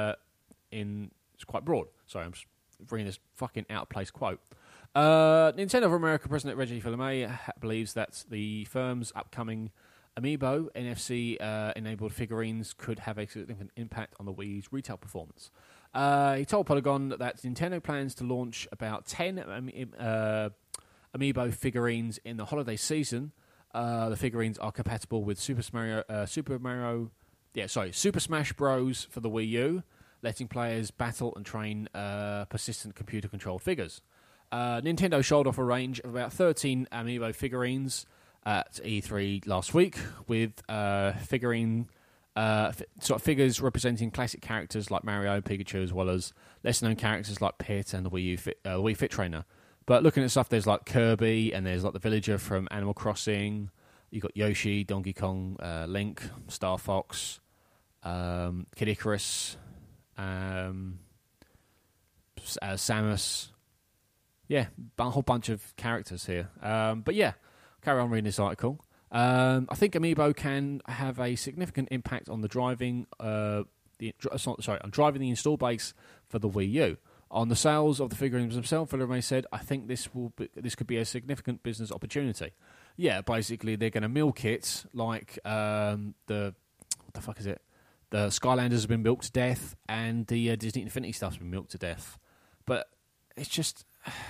broad. Sorry, I'm just reading this fucking out of place quote. Nintendo of America President Reggie Fils-Aimé believes that the firm's upcoming Amiibo NFC-enabled figurines could have a significant impact on the Wii's retail performance. He told Polygon that Nintendo plans to launch about 10 Amiibo figurines in the holiday season. The figurines are compatible with Super Smash Bros. For the Wii U, letting players battle and train persistent computer-controlled figures. Nintendo showed off a range of about 13 amiibo figurines at E3 last week, with figures representing classic characters like Mario, Pikachu, as well as lesser-known characters like Pit and the Wii Fit Trainer. But looking at stuff, there's like Kirby, and there's like the villager from Animal Crossing. You've got Yoshi, Donkey Kong, Link, Star Fox, Kid Icarus, Samus. Yeah, a whole bunch of characters here. But yeah, carry on reading this article. I think Amiibo can have a significant impact on the driving the install base for the Wii U. On the sales of the figurines themselves, Villermay said, "I think this could be a significant business opportunity." Yeah, basically they're going to milk it like what the fuck is it? The Skylanders have been milked to death, and the Disney Infinity stuff's been milked to death. But it's just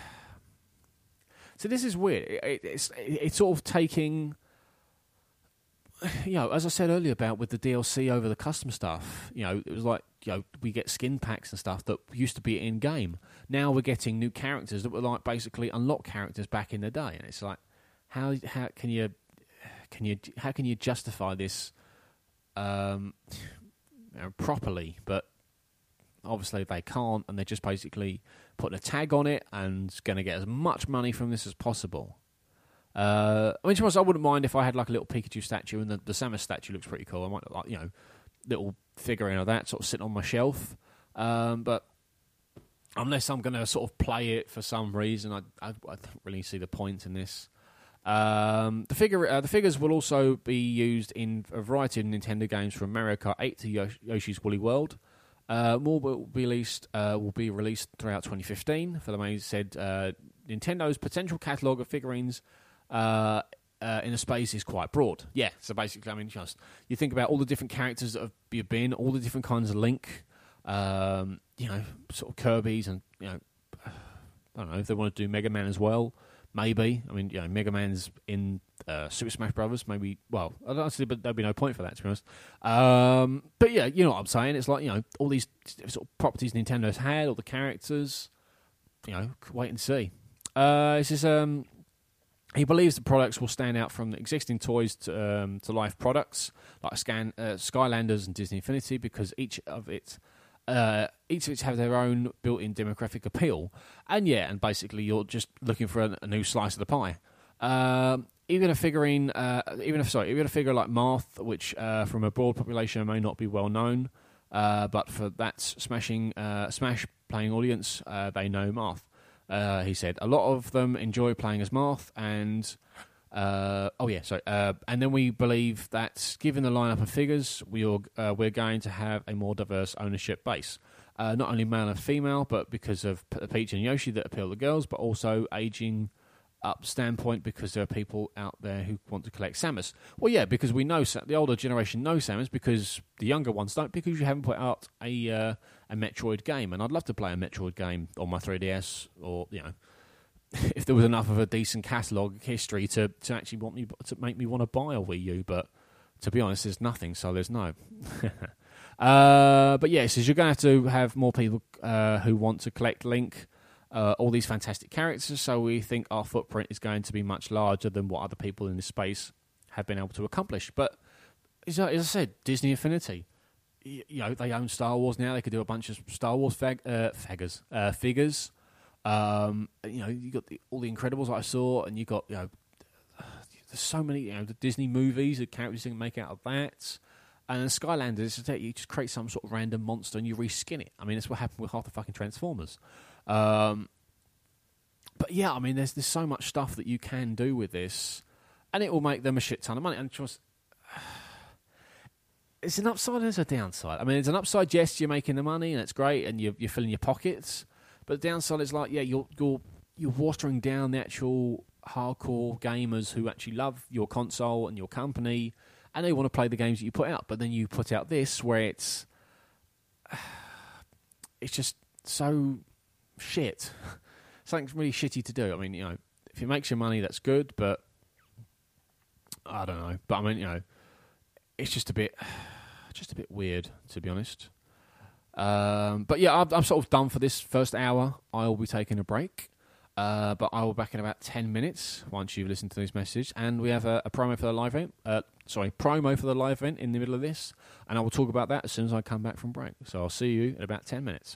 so this is weird. It's sort of taking. As I said earlier about with the DLC over the custom stuff, it was like, we get skin packs and stuff that used to be in game. Now we're getting new characters that were like basically unlocked characters back in the day, and it's like, how can you justify this properly? But obviously they can't, and they're just basically putting a tag on it and going to get as much money from this as possible. I mean, to be honest, I wouldn't mind if I had like a little Pikachu statue, and the Samus statue looks pretty cool. I might like, little figurine of that sort of sitting on my shelf. But unless I'm going to sort of play it for some reason, I don't really see the point in this. The figures will also be used in a variety of Nintendo games, from Mario Kart 8 to Yoshi's Woolly World. More will be released throughout 2015. Villemay said Nintendo's potential catalogue of figurines in a space is quite broad. Yeah, so basically, I mean, just you think about all the different characters that have been, all the different kinds of Link, sort of Kirby's, and I don't know if they want to do Mega Man as well. Maybe. I mean, Mega Man's in Super Smash Brothers. Maybe. Well, I don't see, but there'd be no point for that, to be honest. But yeah, you know what I'm saying. It's like, all these sort of properties Nintendo's had, all the characters. Wait and see. This is he believes the products will stand out from the existing toys to life products like Skylanders and Disney Infinity, because each of its have their own built-in demographic appeal, and basically you're just looking for a new slice of the pie. Even a figure like Marth, which from a broad population may not be well known, but for that Smash playing audience, they know Marth. He said a lot of them enjoy playing as Marth, and and then we believe that given the lineup of figures, we're going to have a more diverse ownership base, not only male and female, but because of Peach and Yoshi that appeal to girls, but also aging up standpoint, because there are people out there who want to collect Samus. Well, yeah, because we know the older generation know Samus, because the younger ones don't, because you haven't put out a Metroid game, and I'd love to play a Metroid game on my 3DS, or if there was enough of a decent catalogue history to actually make me want to buy a Wii U, but to be honest, there's nothing, so there's no. But yeah, so you're going to have more people who want to collect Link, all these fantastic characters, so we think our footprint is going to be much larger than what other people in this space have been able to accomplish. But as I said, Disney Infinity, they own Star Wars now. They could do a bunch of Star Wars figures. You got all the Incredibles that I saw, and you got there's so many the Disney movies, the characters you can make out of that. And then Skylanders, you just create some sort of random monster and you reskin it. I mean, that's what happened with half the fucking Transformers. But yeah, I mean, there's so much stuff that you can do with this, and it will make them a shit ton of money. And just, it's an upside and it's a downside. I mean, it's an upside, yes, you're making the money and it's great, and you're filling your pockets. But the downside is like, you're watering down the actual hardcore gamers who actually love your console and your company, and they want to play the games that you put out. But then you put out this where it's just so shit. Something's really shitty to do. I mean, if it makes you money, that's good, but I don't know. But I mean, it's just a bit weird, to be honest. But yeah, I'm sort of done for this first hour. I will be taking a break. But I will be back in about 10 minutes once you've listened to this message. And we have a promo for the live event. Promo for the live event in the middle of this. And I will talk about that as soon as I come back from break. So I'll see you in about 10 minutes.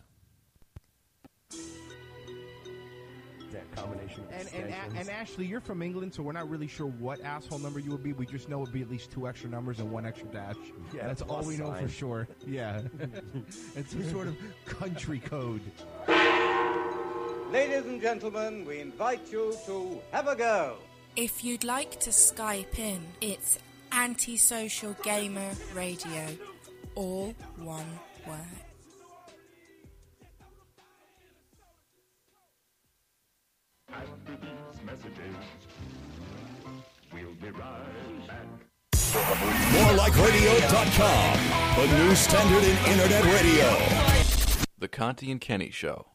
That combination of and Ashley, you're from England, so we're not really sure what asshole number you would be. We just know it would be at least 2 extra numbers and 1 extra dash. Yeah, that's all we know for sure. Yeah. It's some sort of country code. Ladies and gentlemen, we invite you to have a go. If you'd like to Skype in, it's Antisocial Gamer Radio. All one word. After these messages, we'll be right back. MoreLikeRadio.com, the new standard in Internet radio. The Conti and Kenny Show.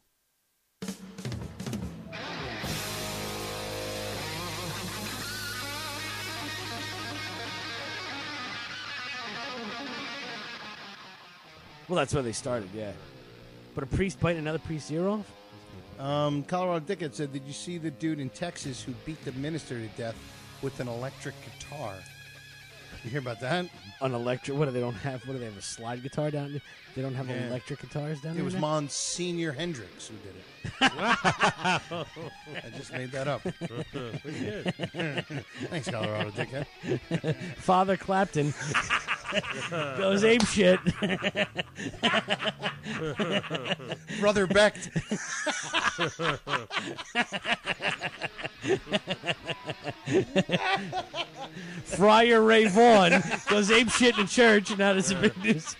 Well, that's where they started, yeah. But a priest biting another priest's ear off? Colorado Dickhead said, did you see the dude in Texas who beat the minister to death with an electric guitar? You hear about that? An electric? What do they don't have? What do they have? A slide guitar down there? They don't have electric guitars down there? It was Monsignor Hendrix who did it. I just made that up. Thanks, Colorado Dickhead. Father Clapton goes ape shit. Brother Becht. Friar Ray Vaughan goes ape shit in church, and now there's a big news.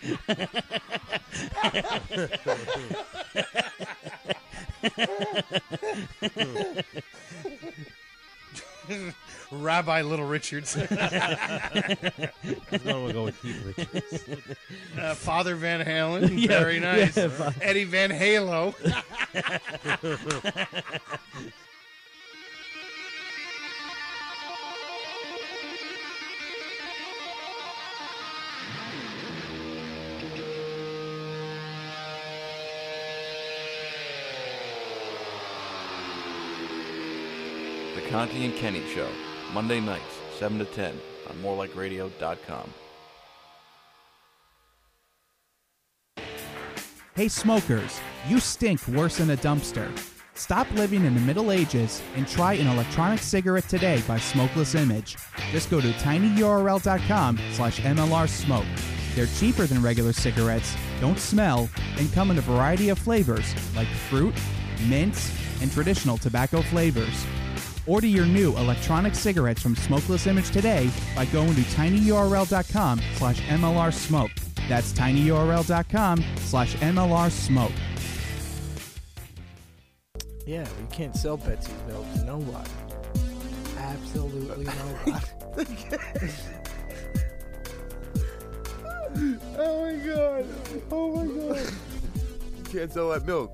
Rabbi Little Richards. I was going to go with Keith Richards. Father Van Halen. Yeah, very nice. Yeah, Eddie Van Halo. The Conti and Kenny Show, Monday nights, 7 to 10, on MoreLikeRadio.com. Hey smokers, you stink worse than a dumpster. Stop living in the Middle Ages and try an electronic cigarette today by Smokeless Image. Just go to tinyurl.com/MLRsmoke. They're cheaper than regular cigarettes, don't smell, and come in a variety of flavors like fruit, mint, and traditional tobacco flavors. Order your new electronic cigarettes from Smokeless Image today by going to tinyurl.com/MLRsmoke. That's tinyurl.com/MLRsmoke. Yeah, we can't sell Betsy's milk to nobody. Absolutely nobody. Oh my god. Oh my god. You can't sell that milk.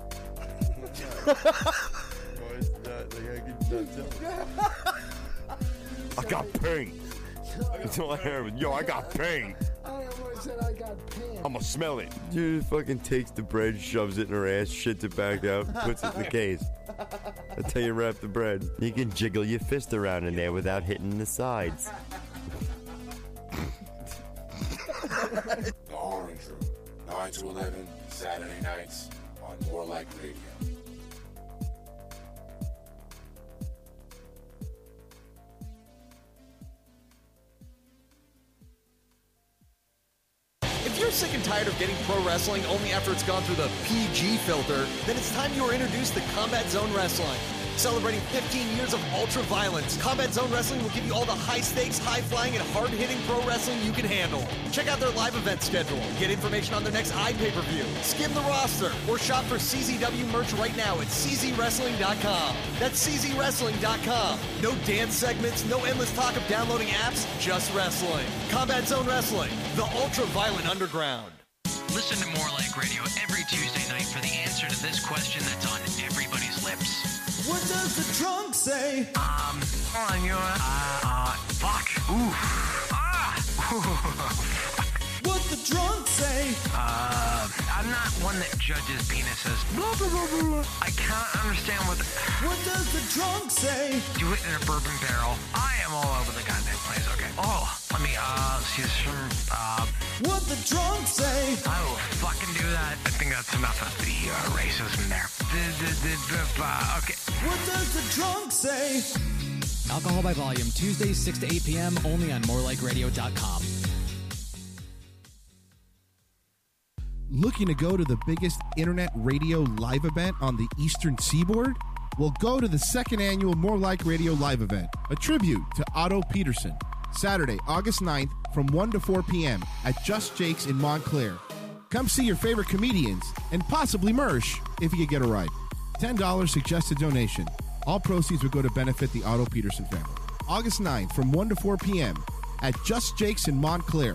I got pain. That's all I have. Yo, I got pain. I said I got pain. I'ma smell it. Dude fucking takes the bread, shoves it in her ass, shits it back out, puts it in the case. That's how you wrap the bread. You can jiggle your fist around in there without hitting the sides. The Orange Room, 9 to 11, Saturday nights on More Like Radio. If you're sick and tired of getting pro wrestling only after it's gone through the PG filter, then it's time you were introduced to Combat Zone Wrestling. Celebrating 15 years of ultra violence, Combat Zone Wrestling will give you all the high stakes, high flying, and hard hitting pro wrestling you can handle. Check out their live event schedule, get information on their next iPay-per-view, skim the roster, or shop for CZW merch right now at czwrestling.com. That's czwrestling.com. No dance segments, no endless talk of downloading apps, just wrestling. Combat Zone Wrestling, the ultra violent underground. Listen to More Like Radio every Tuesday night for the answer to this question that's on everybody's lips. What does the trunk say? On your, fuck. Ooh. Ah. What the trunk say? I I'm not one that judges penises. Blah, blah, blah, blah. I can't understand what does the trunk say? Do it in a bourbon barrel. I am all over the goddamn place. Okay. Oh, let me, see what the trunk say? I will fucking do that. I think that's enough of the racism there. Okay. What does the trunk say? Alcohol by volume, Tuesdays 6 to 8 p.m. only on morelikeradio.com. Looking to go to the biggest internet radio live event on the Eastern Seaboard? Well, go to the second annual More Like Radio live event, a tribute to Otto Peterson, Saturday, August 9th from 1 to 4 p.m. at Just Jake's in Montclair. Come see your favorite comedians and possibly Mersh if you could get a ride. $10 suggested donation. All proceeds will go to benefit the Otto Peterson family. August 9th from 1 to 4 p.m. at Just Jake's in Montclair.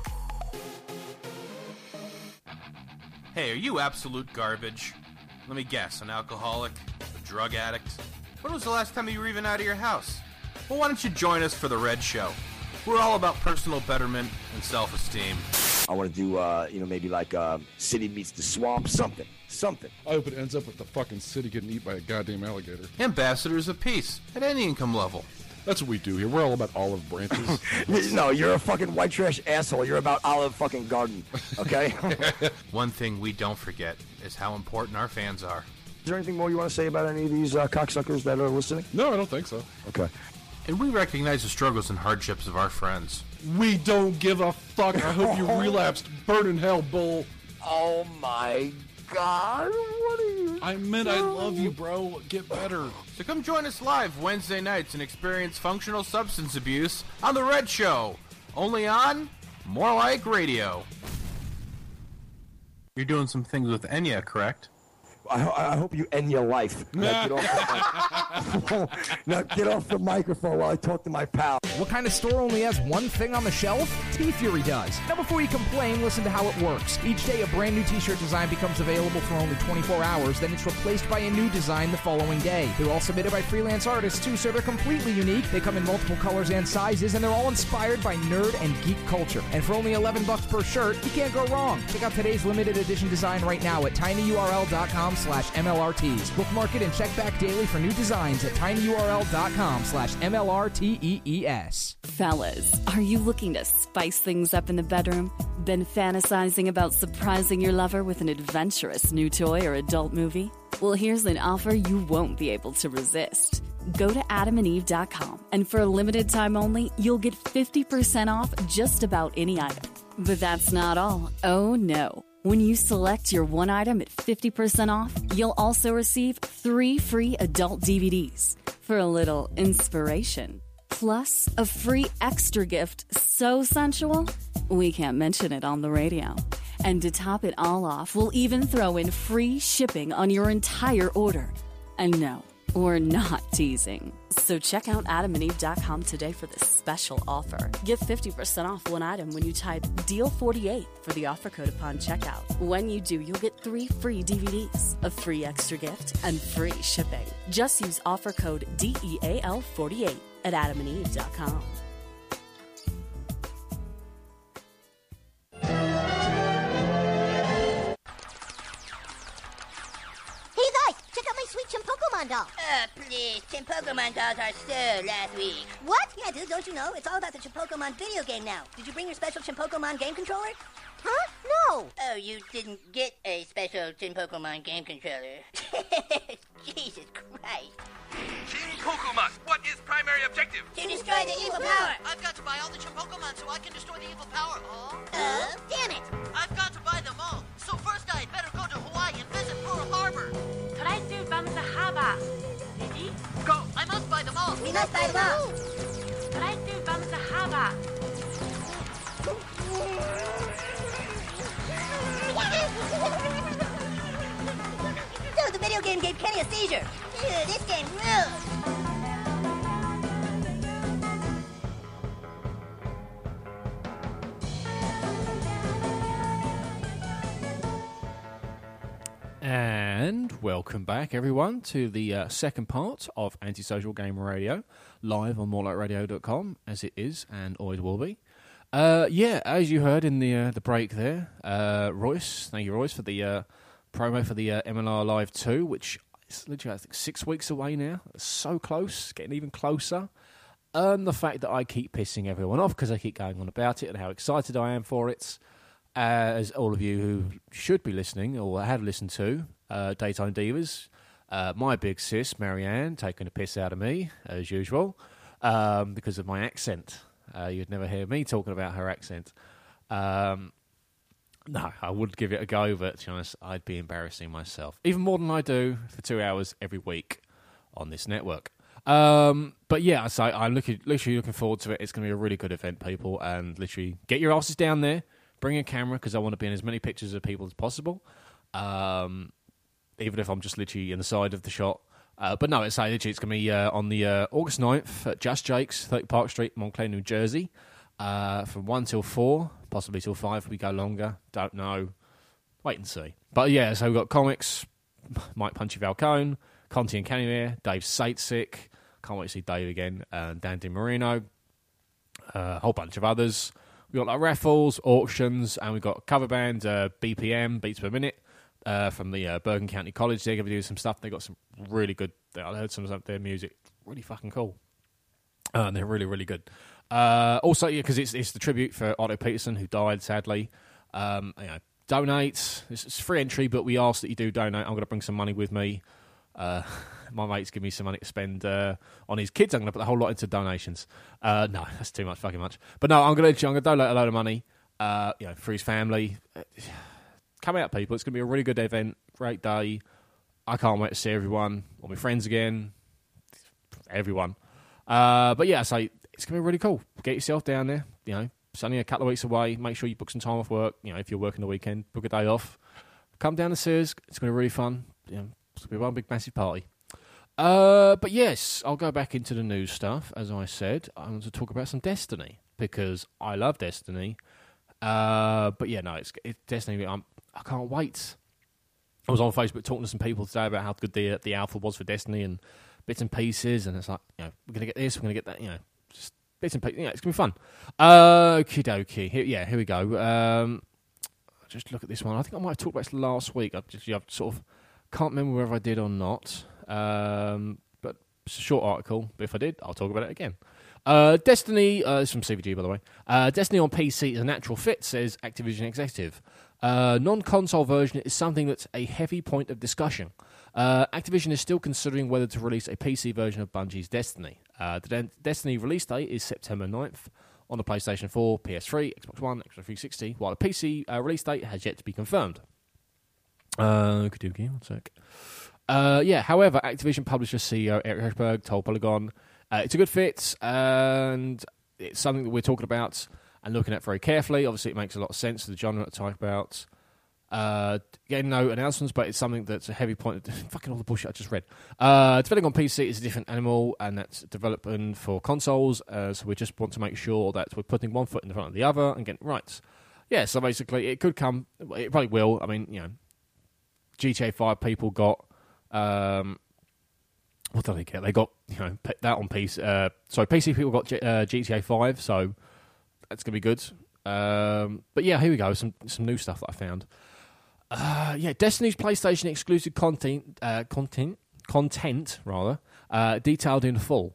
Hey, are you absolute garbage? Let me guess, an alcoholic? A drug addict? When was the last time you were even out of your house? Well, why don't you join us for The Red Show? We're all about personal betterment and self-esteem. I want to do, maybe like City Meets the Swamp, something. I hope it ends up with the fucking city getting eaten by a goddamn alligator. Ambassadors of peace, at any income level. That's what we do here. We're all about olive branches. No, you're a fucking white trash asshole. You're about Olive fucking Garden, okay? One thing we don't forget is how important our fans are. Is there anything more you want to say about any of these cocksuckers that are listening? No, I don't think so. Okay. And we recognize the struggles and hardships of our friends. We don't give a fuck. I hope you relapsed. Burn in hell, bull. Oh, my God. What are you I meant I love you, bro. Get better. So come join us live Wednesday nights and experience functional substance abuse on The Red Show. Only on More Like Radio. You're doing some things with Enya, correct? I hope you end your life. Now get off the microphone while I talk to my pal. What kind of store only has one thing on the shelf? T-Fury does. Now before you complain, listen to how it works. Each day a brand new t-shirt design becomes available for only 24 hours, then it's replaced by a new design the following day. They're all submitted by freelance artists too, so they're completely unique. They come in multiple colors and sizes, and they're all inspired by nerd and geek culture. And for only $11 per shirt, you can't go wrong. Check out today's limited edition design right now at tinyurl.com/MLRTs. Bookmark it and check back daily for new designs at tinyurl.com/MLRTEES. Fellas, are you looking to spice things up in the bedroom? Been fantasizing about surprising your lover with an adventurous new toy or adult movie? Well, here's an offer you won't be able to resist. Go to adamandeve.com, and for a limited time only, you'll get 50% off just about any item. But that's not all. Oh no. When you select your one item at 50% off, you'll also receive 3 free adult DVDs for a little inspiration. Plus, a free extra gift so sensual, we can't mention it on the radio. And to top it all off, we'll even throw in free shipping on your entire order. And no, we're not teasing. So check out adamandeve.com today for this special offer. Get 50% off one item when you type DEAL48 for the offer code upon checkout. When you do, you'll get 3 free DVDs, a free extra gift, and free shipping. Just use offer code DEAL48 at adamandeve.com. Sweet Chimpokemon doll. Please. Chimpokemon dolls are so last week. What? Yeah, dude, don't you know? It's all about the Chimpokemon video game now. Did you bring your special Chimpokemon game controller? Huh? No. Oh, you didn't get a special Chimpokemon game controller. Jesus Christ. Team Pokemon, what is primary objective? To destroy the evil power. I've got to buy all the Chimpokemon so I can destroy the evil power. Damn it. I've got to buy them all. So first I'd better go to Hawaii and visit Pearl Harbor. Go! I must buy them all! We must buy them all! Dude, the video game gave Kenny a seizure! Ew, this game rules! And welcome back, everyone, to the second part of Antisocial Gamer Radio, live on morelikeradio.com, as it is and always will be. Yeah, as you heard in the break there, Royce, thank you, Royce, for the promo for the MLR Live 2, which is literally, I think, 6 weeks away now. It's so close, getting even closer. The fact that I keep pissing everyone off because I keep going on about it and how excited I am for it, as all of you who should be listening or have listened to Daytime Divas, my big sis, Marianne, taking a piss out of me, as usual, because of my accent. You'd never hear me talking about her accent. No, I would give it a go, but to be honest, I'd be embarrassing myself. Even more than I do for 2 hours every week on this network. But yeah, so I'm literally looking forward to it. It's going to be a really good event, people, and literally get your asses down there, bring a camera, because I want to be in as many pictures of people as possible, even if I'm just literally in the side of the shot. But no, it's going to be on the August 9th at Just Jake's, 30 Park Street, Montclair, New Jersey, from 1 till 4, possibly till 5 if we go longer. Don't know. Wait and see. But yeah, so we've got comics, Mike Punchy Falcone, Conti and Canimere, Dave Satesick, can't wait to see Dave again, and Dan DiMarino, a whole bunch of others. We've got like raffles, auctions, and we've got a cover band, BPM, Beats Per Minute, from the Bergen County College. They're going to do some stuff. They got some really good. I heard some of their music, really fucking cool. And they're really, really good. Also, yeah, because it's the tribute for Otto Peterson, who died sadly. Donate. It's free entry, but we ask that you do donate. I'm going to bring some money with me. My mate's give me some money to spend on his kids. I'm going to put the whole lot into donations. No, that's too much, fucking much. But no, I'm going to donate a load of money. For his family. Come out, people. It's going to be a really good event. Great day. I can't wait to see everyone. All my friends again. Everyone. But yeah, so it's going to be really cool. Get yourself down there. It's only a couple of weeks away. Make sure you book some time off work. If you're working the weekend, book a day off. Come down to see us. It's going to be really fun. It's going to be one big, massive party. But yes, I'll go back into the news stuff. As I said, I want to talk about some Destiny because I love Destiny. But yeah, no, it's Destiny. I can't wait. I was on Facebook talking to some people today about how good the alpha was for Destiny and bits and pieces, and it's like, we're going to get this, we're going to get that, just bits and pieces. It's going to be fun. Okie dokie. Here we go. Just look at this one. I think I might have talked about this last week. I sort of can't remember whether I did or not. But it's a short article, but if I did, I'll talk about it again. Destiny, this is from CVG, by the way. Destiny on PC is a natural fit, says Activision executive. Non-console version is something that's a heavy point of discussion. Activision is still considering whether to release a PC version of Bungie's Destiny. The Destiny release date is September 9th on the PlayStation 4, PS3, Xbox One, Xbox 360, while the PC release date has yet to be confirmed. One sec. However, Activision publisher CEO Eric Hirschberg told Polygon it's a good fit, and it's something that we're talking about and looking at very carefully. Obviously, it makes a lot of sense to the genre to talk about. Again, no announcements, but it's something that's a heavy point. Fucking all the bullshit I just read. Developing on PC is a different animal, and that's development for consoles. So we just want to make sure that we're putting one foot in front of the other and getting it right. Yeah, so basically, it could come. It probably will. I mean, GTA 5 people got. What did they get? They got that on PC. PC people got GTA 5, so that's gonna be good. But yeah, here we go. Some new stuff that I found. Destiny's PlayStation exclusive content detailed in full.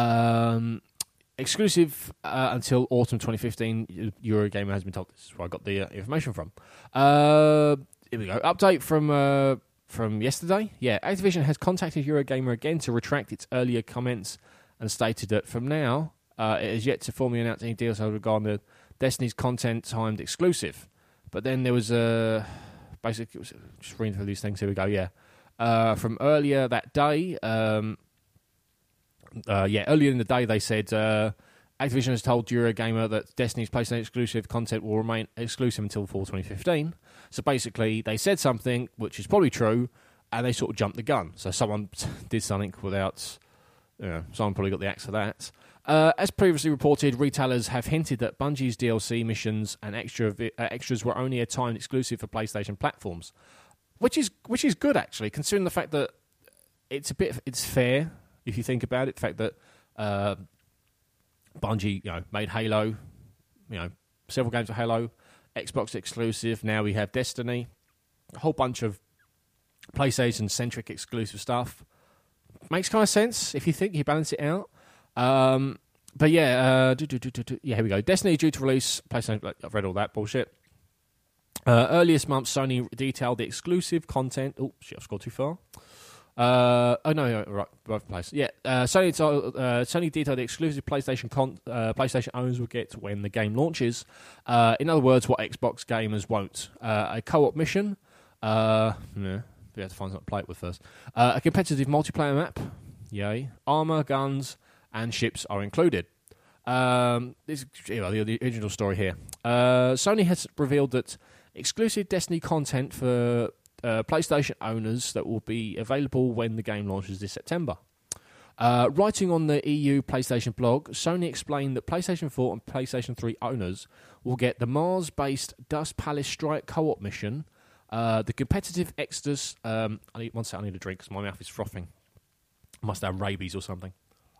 Exclusive until autumn 2015. Eurogamer has been told. This is where I got the information from. Here we go. Update from yesterday. Yeah, Activision has contacted Eurogamer again to retract its earlier comments and stated that from now it is yet to formally announce any deals regarding the Destiny's content timed exclusive. But then there was basically, just reading through these things. Here we go. Yeah, from earlier that day. Earlier in the day they said Activision has told Eurogamer that Destiny's PlayStation exclusive content will remain exclusive until fall 2015. So basically, they said something which is probably true, and they sort of jumped the gun. So someone did something without, someone probably got the axe for that. As previously reported, retailers have hinted that Bungie's DLC missions and extras were only a timed exclusive for PlayStation platforms, which is good actually, considering the fact that it's fair if you think about it. The fact that Bungie, made Halo, several games of Halo, Xbox exclusive. Now we have Destiny, a whole bunch of PlayStation-centric exclusive stuff. Makes kind of sense if you think you balance it out. But yeah, yeah, here we go. Destiny due to release. PlayStation. I've read all that bullshit. Earliest month, Sony detailed the exclusive content. Oh shit! I've scrolled too far. Right place. Yeah, Sony detailed the exclusive PlayStation owners will get when the game launches. In other words, what Xbox gamers won't. A co-op mission. Yeah, we have to find something to play it with first. A competitive multiplayer map. Yay. Armor, guns, and ships are included. This the original story here. Sony has revealed that exclusive Destiny content for PlayStation owners that will be available when the game launches this September. Writing on the EU PlayStation blog, Sony explained that PlayStation 4 and PlayStation 3 owners will get the Mars-based Dust Palace Strike co-op mission, the competitive Exodus... I need a drink because my mouth is frothing. I must have rabies or something.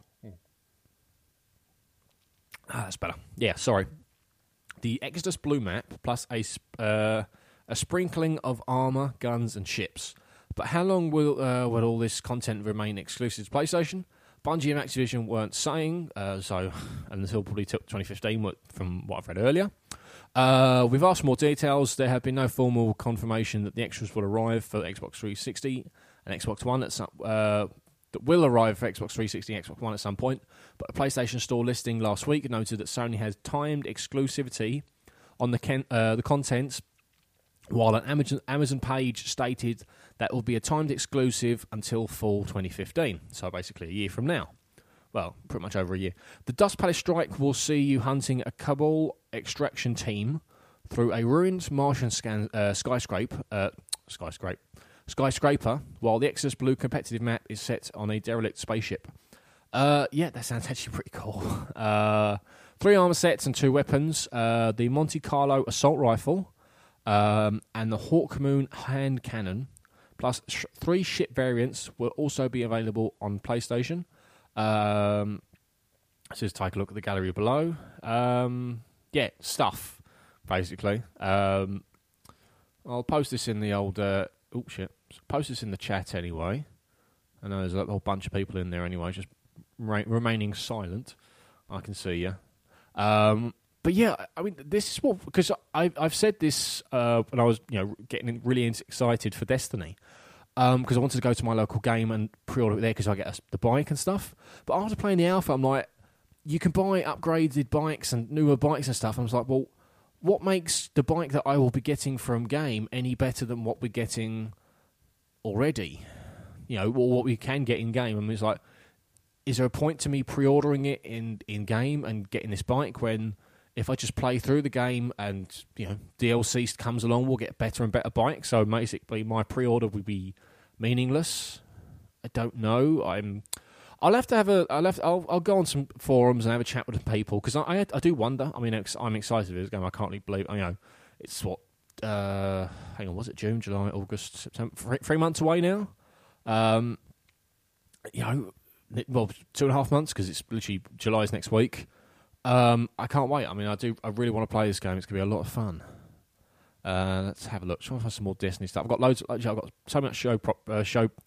That's better. Yeah, sorry. The Exodus Blue map plus a sprinkling of armor, guns, and ships. But how long will all this content remain exclusive to PlayStation? Bungie and Activision weren't saying, so until probably 2015, from what I've read earlier. We've asked for more details. There have been no formal confirmation that the extras will arrive for Xbox 360 and Xbox One that will arrive for Xbox 360 and Xbox One at some point. But a PlayStation Store listing last week noted that Sony has timed exclusivity on the content, while an Amazon page stated that will be a timed exclusive until fall 2015, so basically a year from now. Well, pretty much over a year. The Dust Palace Strike will see you hunting a Cabal extraction team through a ruined Martian skyscraper, while the Exodus Blue competitive map is set on a derelict spaceship. Yeah, that sounds actually pretty cool. 3 armor sets and 2 weapons. The Monte Carlo assault rifle, and the Hawk Moon hand cannon, plus 3 ship variants will also be available on PlayStation. Let's just take a look at the gallery below. Yeah, stuff, basically. I'll post this in the old... post this in the chat anyway. I know there's a whole bunch of people in there anyway, just remaining silent. I can see you. But yeah, I mean, this is what... Because I've said this when I was getting really excited for Destiny. Because I wanted to go to my local game and pre-order it there because I get the bike and stuff. But after playing the alpha, I'm like, you can buy upgraded bikes and newer bikes and stuff. And I was like, well, what makes the bike that I will be getting from game any better than what we're getting already? Or what we can get in game. I mean, it's like, is there a point to me pre-ordering it in game and getting this bike when if I just play through the game and DLC comes along, we'll get better and better bikes? So basically, my pre-order would be meaningless. I don't know. I'll have to have I'll go on some forums and have a chat with the people because I do wonder. I mean, I'm excited for this game. I can't really believe. It's what. Hang on, was it June, July, August, September? 3 months away now. Well, 2.5 months because it's literally July's next week. I can't wait. I mean, I really want to play this game. It's going to be a lot of fun. Let's have a look. Try and find some more Destiny stuff. I've got loads. I've got so much so much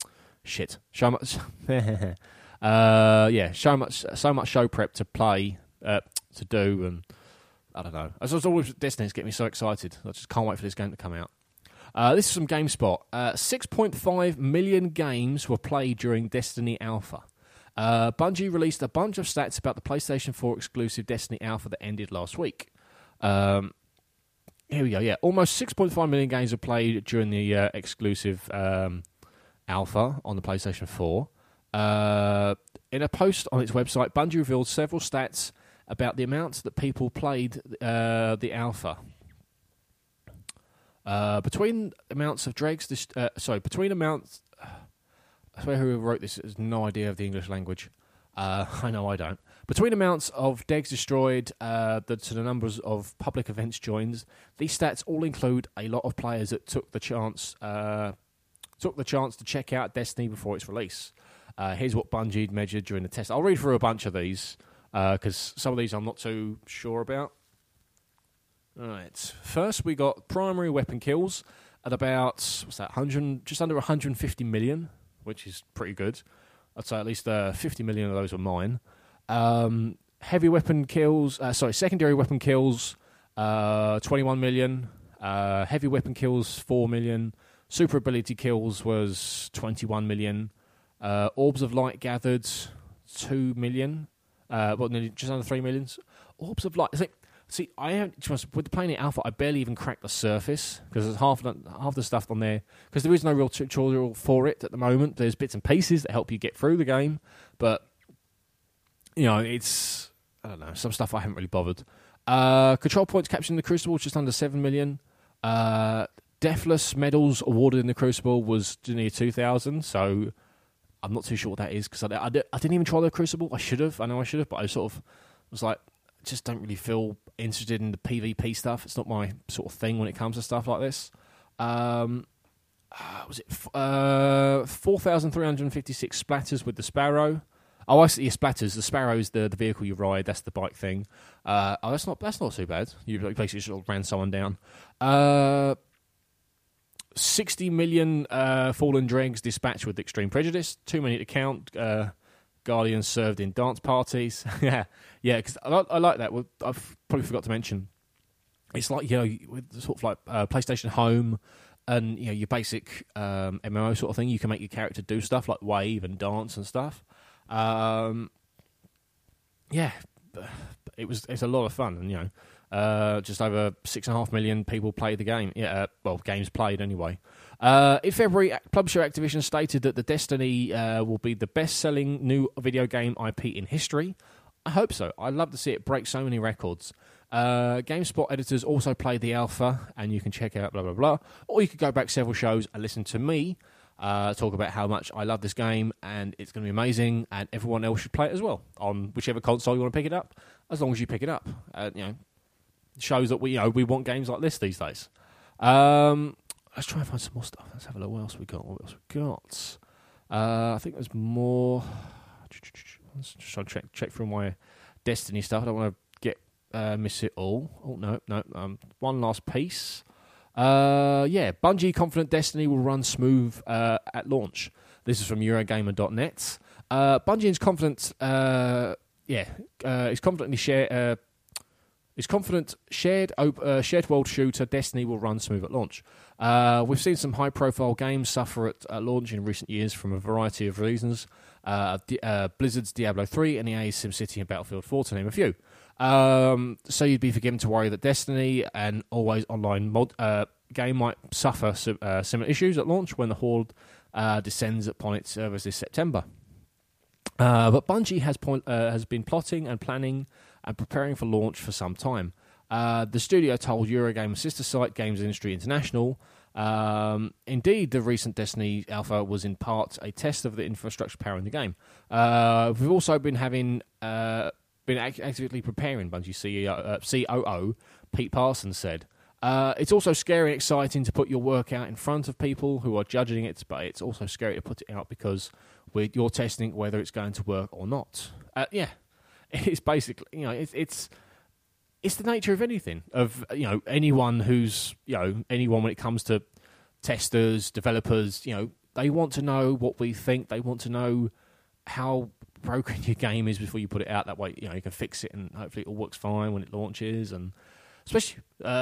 show prep to play, to do, and I don't know. As always, Destiny's getting me so excited. I just can't wait for this game to come out. This is from GameSpot. 6.5 million games were played during Destiny Alpha. Bungie released a bunch of stats about the PlayStation 4 exclusive Destiny Alpha that ended last week. Here we go, yeah. Almost 6.5 million games were played during the exclusive Alpha on the PlayStation 4. In a post on its website, Bungie revealed several stats about the amounts that people played the Alpha. Between amounts of dregs... between amounts... I swear whoever wrote this has no idea of the English language. I know I don't. Between amounts of degs destroyed to the numbers of public events joined, these stats all include a lot of players that took the chance to check out Destiny before its release. Here's what Bungie measured during the test. I'll read through a bunch of these because some of these I'm not too sure about. Right. First, we got primary weapon kills at about, what's that, 100, just under 150 million, which is pretty good. I'd say at least 50 million of those were mine. Heavy weapon kills, secondary weapon kills, 21 million. Heavy weapon kills, 4 million. Super ability kills was 21 million. Orbs of light gathered, 2 million. Just under 3 million. Orbs of light. See, with the Planet Alpha, I barely even cracked the surface because there's half the stuff on there. Because there is no real tutorial for it at the moment. There's bits and pieces that help you get through the game, but it's some stuff I haven't really bothered. Control points captured in the Crucible, just under 7 million. Deathless medals awarded in the Crucible was near 2,000. So I'm not too sure what that is because I didn't even try the Crucible. I should have, but I sort of was like, just don't really feel interested in the PvP stuff. It's not my sort of thing when it comes to stuff like this. Was it 4,356 splatters with the Sparrow? Oh, I see. Splatters. The Sparrow is the vehicle you ride. That's the bike thing. That's not too bad. You basically sort of ran someone down. 60 million fallen dregs dispatched with extreme prejudice. Too many to count. Guardians served in dance parties. yeah, because I like that. Well, I've probably forgot to mention. It's like with sort of like PlayStation Home and your basic MMO sort of thing. You can make your character do stuff like wave and dance and stuff. It's a lot of fun, and just over 6.5 million people played the game. Games played anyway. In February, publisher Activision stated that the Destiny will be the best-selling new video game IP in history. I hope so. I'd love to see it break so many records. GameSpot editors also played the alpha, and you can check out blah, blah, blah. Or you could go back several shows and listen to me talk about how much I love this game, and it's going to be amazing, and everyone else should play it as well on whichever console you want to pick it up, as long as you pick it up. Shows that we want games like this these days. Let's try and find some more stuff. Let's have a look. What else we got? I think there's more. Let's just try to check through my Destiny stuff. I don't want to miss it all. Oh no. One last piece. Bungie confident Destiny will run smooth at launch. This is from Eurogamer.net. Bungie is confident. Is confidently share. Is confident shared world shooter Destiny will run smooth at launch. We've seen some high-profile games suffer at launch in recent years from a variety of reasons. Blizzard's Diablo 3 and EA's SimCity and Battlefield 4, to name a few. So you'd be forgiven to worry that Destiny, an always online game, might suffer similar issues at launch when the Horde descends upon its servers this September. But Bungie has been plotting and planning and preparing for launch for some time. The studio told Eurogamer sister site Games Industry International. Indeed, the recent Destiny alpha was in part a test of the infrastructure powering the game. We've also been actively preparing, Bungie COO Pete Parsons said. It's also scary and exciting to put your work out in front of people who are judging it, but it's also scary to put it out because you're testing whether it's going to work or not. It's basically, it's the nature of anything, of anyone who's anyone when it comes to testers, developers. They want to know what we think. They want to know how broken your game is before you put it out. That way, you can fix it and hopefully it all works fine when it launches. And especially,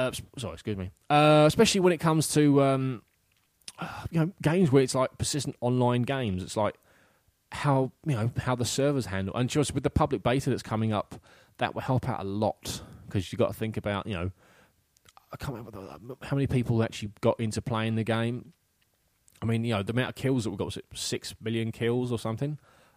especially when it comes to games where it's like persistent online games. It's like how the servers handle, and just with the public beta that's coming up, that will help out a lot because you've got to think about I can't remember how many people actually got into playing the game. I mean, the amount of kills that we got, was it 6 million kills or something?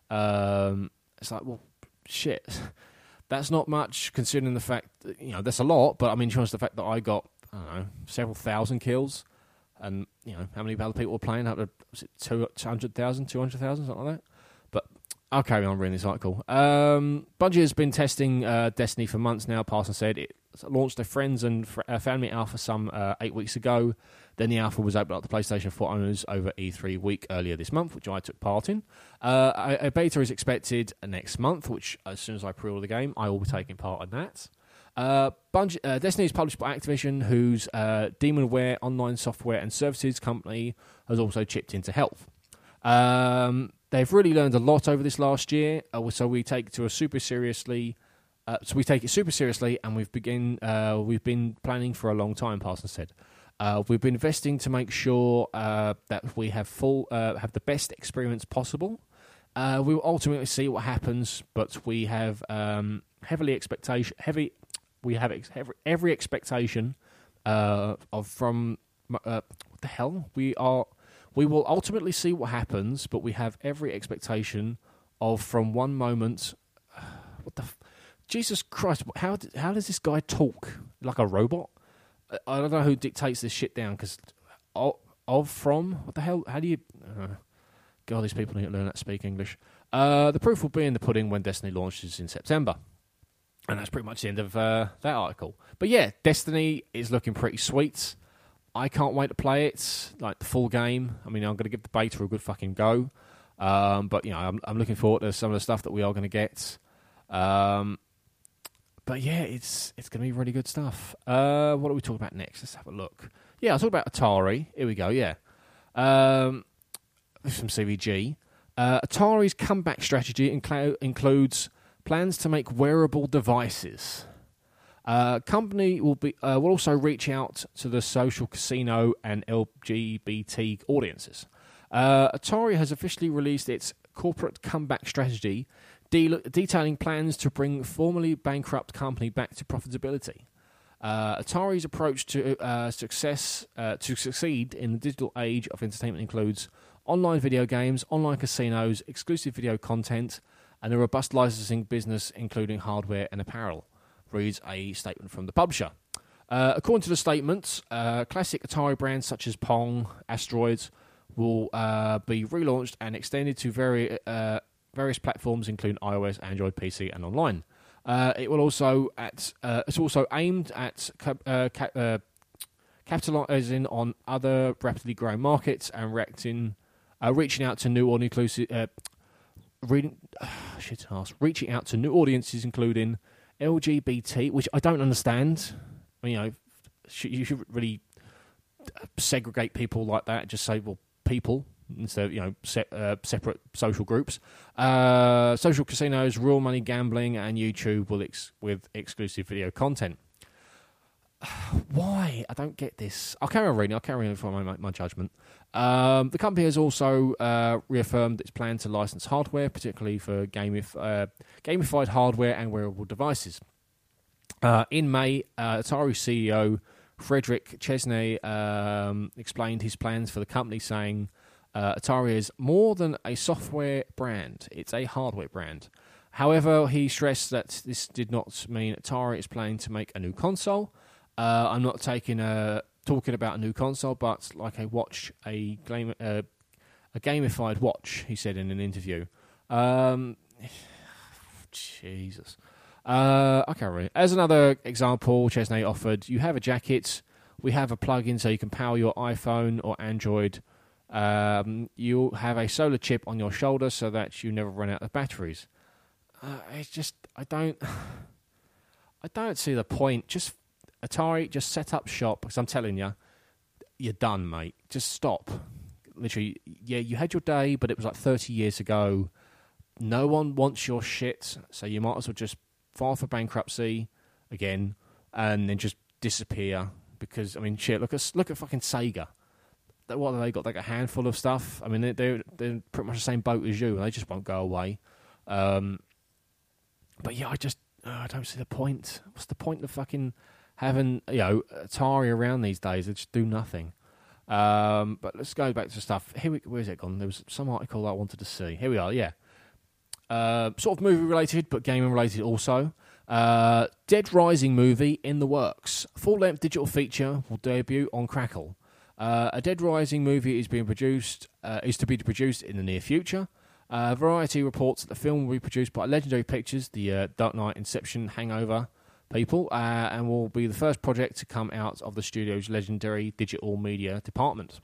It's like, well, shit. That's not much considering the fact that, that's a lot, but I mean, just the fact that I got, several thousand kills, and, how many other people were playing? Was it 200,000, something like that? But I'll carry on reading this article. Bungie has been testing Destiny for months now, Parsons said. It launched a Friends and Family Alpha some 8 weeks ago. Then the alpha was opened up to PlayStation 4 owners over E3 week earlier this month, which I took part in. A beta is expected next month, which as soon as I pre-order the game, I will be taking part in that. Destiny is published by Activision, whose Demonware online software and services company has also chipped in to help. They've really learned a lot over this last year, so we take it super seriously. And we've been planning for a long time. Parsons said, we've been investing to make sure that we have the best experience possible. We will ultimately see what happens, but we have every expectation what the hell? We will ultimately see what happens, but we have every expectation of from one moment. Jesus Christ! How does this guy talk like a robot? I don't know who dictates this shit down. Because what the hell? How do you? God, these people need to learn how to speak English. The proof will be in the pudding when Destiny launches in September. And that's pretty much the end of that article. But yeah, Destiny is looking pretty sweet. I can't wait to play it, like the full game. I mean, I'm going to give the beta a good fucking go. But, I'm looking forward to some of the stuff that we are going to get. But yeah, it's going to be really good stuff. What are we talking about next? Let's have a look. Yeah, I'll talk about Atari. Here we go, yeah. This is from CVG. Atari's comeback strategy includes plans to make wearable devices. Company will also reach out to the social casino and LGBT audiences. Atari has officially released its corporate comeback strategy, detailing plans to bring formerly bankrupt company back to profitability. Atari's approach to succeed in the digital age of entertainment includes online video games, online casinos, exclusive video content, and a robust licensing business including hardware and apparel, reads a statement from the publisher. According to the statement, classic Atari brands such as Pong, Asteroids will be relaunched and extended to various platforms including iOS, Android, PC, and online. It's also aimed at capitalizing on other rapidly growing markets and reaching out to new audiences, including LGBT, which I don't understand. You should really segregate people like that. Just say, well, people instead of separate social groups. Social casinos, real money gambling, and YouTube with exclusive video content. Why? I don't get this. I'll carry on reading. I'll carry on before I make my judgment. The company has also reaffirmed its plan to license hardware, particularly for gamified hardware and wearable devices. In May, Atari CEO Frederick Chesney explained his plans for the company, saying, Atari is more than a software brand. It's a hardware brand. However, he stressed that this did not mean Atari is planning to make a new console. I'm not talking about a new console, but like a watch, a gamified watch, he said in an interview. Jesus. Okay, really. As another example, Chesney offered, you have a jacket, we have a plug-in so you can power your iPhone or Android. You'll have a solar chip on your shoulder so that you never run out of batteries. It's just, I don't see the point. Atari, just set up shop, because I'm telling you, you're done, mate. Just stop. Literally, yeah, you had your day, but it was like 30 years ago. No one wants your shit, so you might as well just file for bankruptcy again and then just disappear. Because, I mean, shit, look at fucking Sega. What have they got? They got a handful of stuff. I mean, they're pretty much the same boat as you, and they just won't go away. But yeah, I don't see the point. What's the point of fucking having Atari around these days? They just do nothing. But let's go back to stuff. Where's it gone? There was some article that I wanted to see. Here we are. Yeah, sort of movie related, but gaming related also. Dead Rising movie in the works. Full length digital feature will debut on Crackle. A Dead Rising movie is to be produced in the near future. Variety reports that the film will be produced by Legendary Pictures, the Dark Knight, Inception, Hangover people, and will be the first project to come out of the studio's legendary digital media department.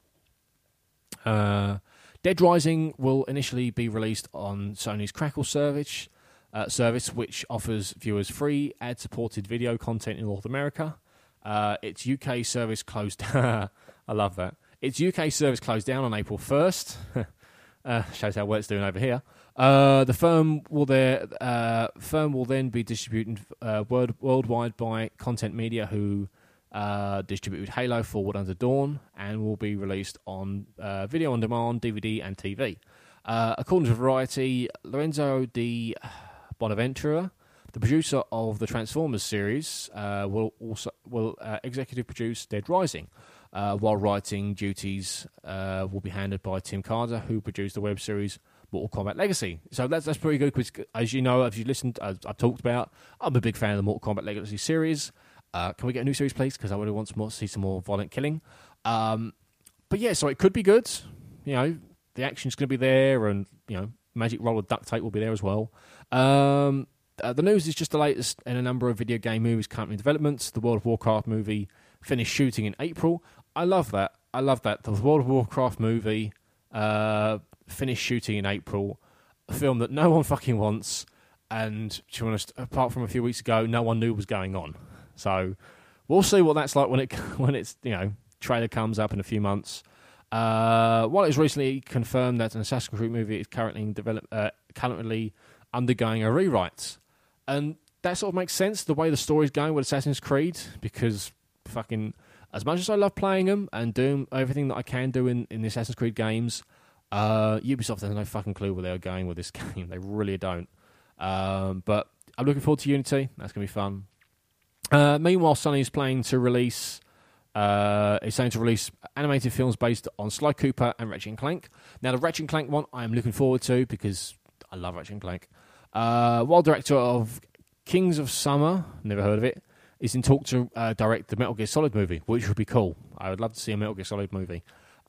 Dead Rising will initially be released on Sony's Crackle service, service, which offers viewers free ad-supported video content in North America. Its UK service closed. I love that. Its UK service closed down on April 1st. Shows how well it's doing over here. The firm will then be distributed worldwide by Content Media, who distributed Halo Forward Unto Dawn, and will be released on video on demand, DVD, and TV. According to Variety, Lorenzo Di Bonaventura, the producer of the Transformers series, will executive produce Dead Rising, while writing duties will be handed by Tim Carter, who produced the web series Mortal Kombat Legacy. So that's pretty good, because as you know, if you listened, I've talked about, I'm a big fan of the Mortal Kombat Legacy series. Can we get a new series, please? Because I really want to see some more violent killing. But yeah, so it could be good. You know, the action's going to be there, and you know, magic roll of duct tape will be there as well. The news is just the latest in a number of video game movies currently in development. The World of Warcraft movie finished shooting in April. I love that. The World of Warcraft movie finished shooting in April. A film that no one fucking wants, and to be honest, apart from a few weeks ago, no one knew was going on. So we'll see what that's like when it's trailer comes up in a few months. While it was recently confirmed that an Assassin's Creed movie is currently undergoing a rewrite, and that sort of makes sense the way the story's going with Assassin's Creed, because fucking as much as I love playing them and doing everything that I can do in the Assassin's Creed games, Ubisoft has no fucking clue where they're going with this game. They really don't. But I'm looking forward to Unity. That's going to be fun. Meanwhile, Sony is planning to release animated films based on Sly Cooper and Ratchet & Clank. Now, the Ratchet & Clank one I am looking forward to, because I love Ratchet & Clank. While director of Kings of Summer, never heard of it, is in talk to direct the Metal Gear Solid movie, which would be cool. I would love to see a Metal Gear Solid movie.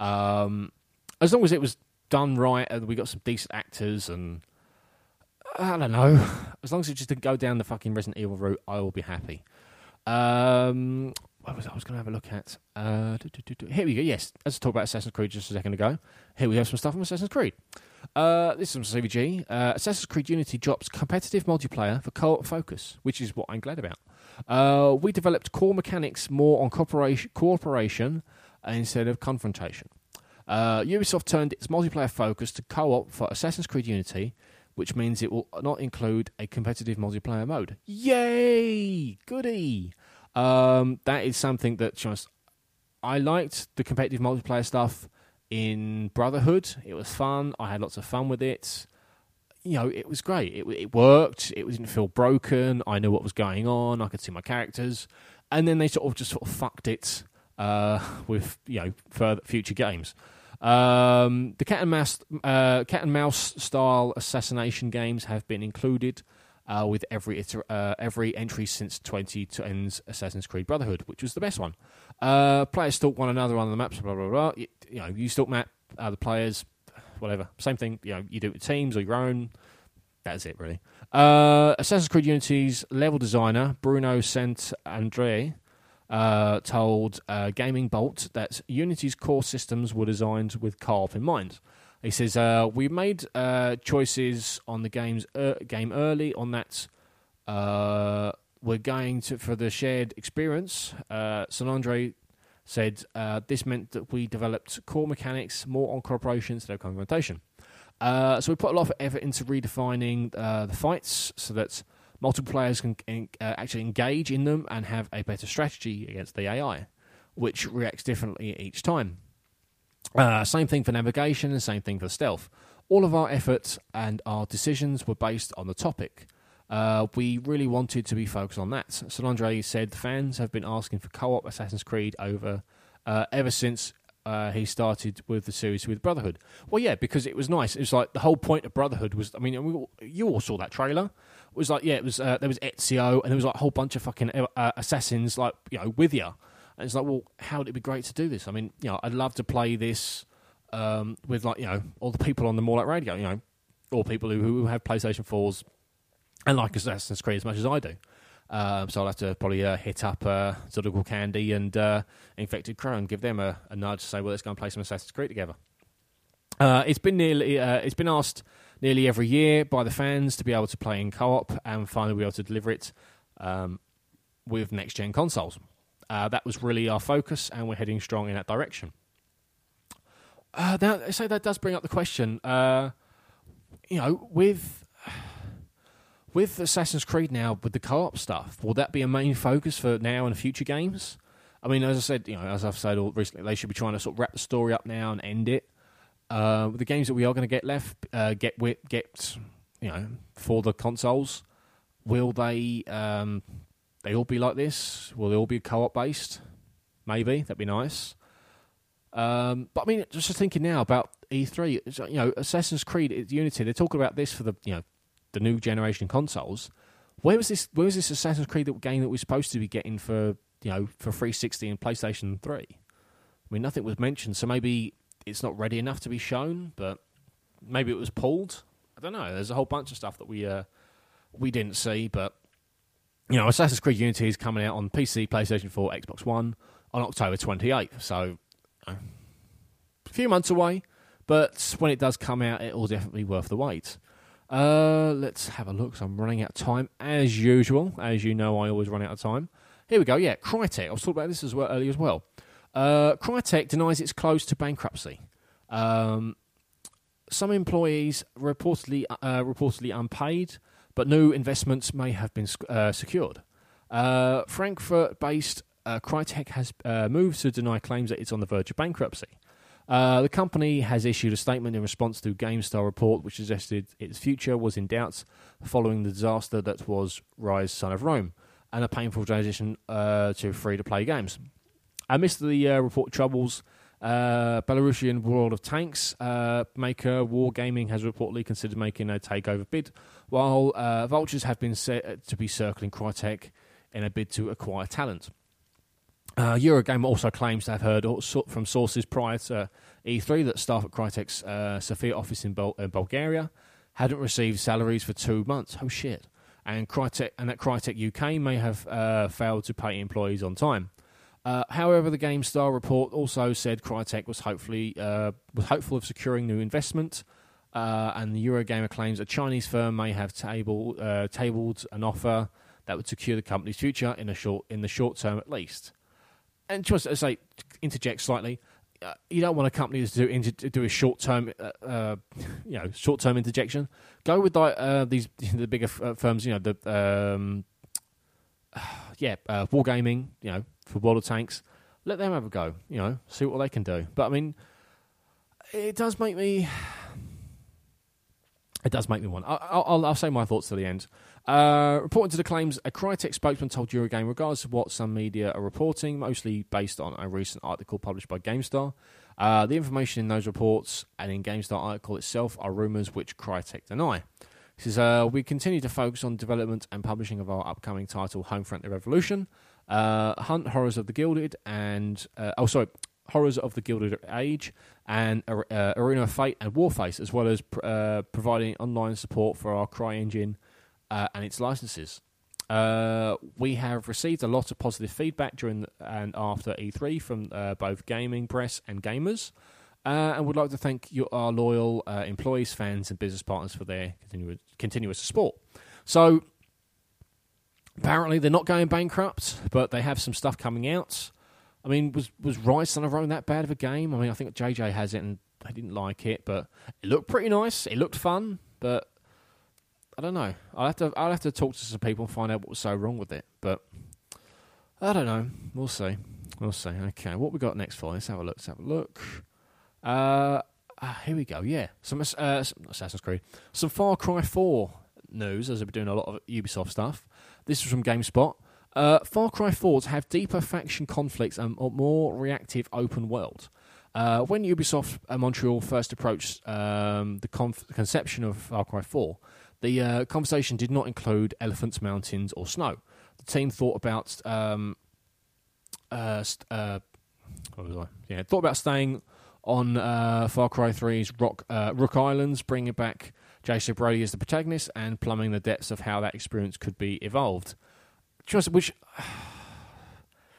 As long as it was done right and we got some decent actors, and I don't know, as long as it just didn't go down the fucking Resident Evil route, I will be happy. What was I was going to have a look at? Here we go. Yes, as I talked about Assassin's Creed just a second ago, here we have some stuff from Assassin's Creed. This is from CVG. Assassin's Creed Unity drops competitive multiplayer for co-op focus, which is what I'm glad about. We developed core mechanics more on cooperation instead of confrontation. Ubisoft turned its multiplayer focus to co-op for Assassin's Creed Unity, which means it will not include a competitive multiplayer mode. Yay! Goody! That is something that just I liked the competitive multiplayer stuff in Brotherhood. It was fun. I had lots of fun with it. You know, it was great. It worked. It didn't feel broken. I knew what was going on. I could see my characters. And then they sort of fucked it with further future games. The cat and mouse style assassination games have been included with every entry since 2010's Assassin's Creed Brotherhood, which was the best one. Players stalk one another on the maps, blah blah blah. You stalk map the players, whatever. Same thing. You do it with teams or your own. That's it, really. Assassin's Creed Unity's level designer Bruno Sant-André told Gaming Bolt that Unity's core systems were designed with co-op in mind. He says, we made choices on the game early on that we're going for the shared experience. Sant-André said this meant that we developed core mechanics more on cooperation instead of confrontation. So we put a lot of effort into redefining the fights so that multiple players can actually engage in them and have a better strategy against the AI, which reacts differently each time. Same thing for navigation and same thing for stealth. All of our efforts and our decisions were based on the topic. We really wanted to be focused on that. Sant-André said fans have been asking for co-op Assassin's Creed ever since he started with the series with Brotherhood. Well, yeah, because it was nice. It was like the whole point of Brotherhood was, I mean, you all saw that trailer. It was like, yeah, it was there was Ezio, and there was like a whole bunch of fucking assassins, like, with you. And it's like, well, how would it be great to do this? I mean, I'd love to play this with, like, all the people on the More Like Radio, all people who have PlayStation 4s and like Assassin's Creed as much as I do. So I'll have to probably hit up Zodiacal Candy and Infected Crow and give them a nudge to say, well, let's go and play some Assassin's Creed together. It's been asked nearly every year by the fans to be able to play in co-op and finally be able to deliver it with next-gen consoles. That was really our focus, and we're heading strong in that direction. So that does bring up the question, with Assassin's Creed now, with the co-op stuff, will that be a main focus for now and future games? I mean, as I said, as I've said recently, they should be trying to sort of wrap the story up now and end it. With the games that we are going to get left, for the consoles, will they all be like this? Will they all be co-op based? Maybe that'd be nice. But I mean, just thinking now about E3, Assassin's Creed, Unity. They're talking about this for the new generation consoles. Where was this Assassin's Creed game that we're supposed to be getting for 360 and PlayStation 3? I mean, nothing was mentioned, so maybe it's not ready enough to be shown, but maybe it was pulled. I don't know. There's a whole bunch of stuff that we didn't see, but Assassin's Creed Unity is coming out on PC, PlayStation 4, Xbox One on October 28th, so a few months away, but when it does come out, it will definitely be worth the wait. Let's have a look. So I'm running out of time, as usual. As you know, I always run out of time. Here we go. Yeah, Crytek. I was talking about this earlier as well. Crytek denies it's close to bankruptcy. Some employees reportedly unpaid, but new investments may have been secured. Frankfurt-based Crytek has moved to deny claims that it's on the verge of bankruptcy. The company has issued a statement in response to GameStar report, which suggested its future was in doubt following the disaster that was Rise: Son of Rome, and a painful transition to free-to-play games. Amidst the report troubles, Belarusian World of Tanks maker Wargaming has reportedly considered making a takeover bid, while vultures have been said to be circling Crytek in a bid to acquire talent. Eurogamer also claims to have heard from sources prior to E3 that staff at Crytek's Sofia office in Bulgaria hadn't received salaries for 2 months. Oh shit! And that Crytek UK may have failed to pay employees on time. However, the GameStar report also said Crytek was hopeful of securing new investment, and the Eurogamer claims a Chinese firm may have tabled an offer that would secure the company's future in the short term at least. And just as I interject slightly, you don't want a company to do a short-term interjection. Go with the bigger firms, Wargaming, for World of Tanks. Let them have a go, see what they can do. But I mean, it does make me want. I'll say my thoughts to the end. Reporting to the claims, a Crytek spokesman told Eurogamer, regardless of what some media are reporting, mostly based on a recent article published by GameStar, the information in those reports and in GameStar article itself are rumours which Crytek deny. He says, we continue to focus on development and publishing of our upcoming title, Homefront: The Revolution, Hunt, Horrors of the Gilded, and Horrors of the Gilded Age, and Arena of Fate and Warface, as well as providing online support for our CryEngine and its licenses. We have received a lot of positive feedback during and after E3 from both gaming press and gamers, and would like to thank our loyal employees, fans, and business partners for their continuous support. So, apparently they're not going bankrupt, but they have some stuff coming out. I mean, was Rise: Son of Rome that bad of a game? I mean, I think JJ has it, and I didn't like it, but it looked pretty nice. It looked fun, but I don't know. I'll have to talk to some people and find out what was so wrong with it. But I don't know. We'll see. Okay, what we got next for? Let's have a look. Here we go. Yeah, some Assassin's Creed, some Far Cry 4 news, as we're doing a lot of Ubisoft stuff. This is from GameSpot. Far Cry 4 to have deeper faction conflicts and a more reactive open world. When Ubisoft Montreal first approached the conception of Far Cry 4, the conversation did not include elephants, mountains, or snow. The team thought about staying on Far Cry 3's Rook Islands, bringing back Jason Brody as the protagonist, and plumbing the depths of how that experience could be evolved. Which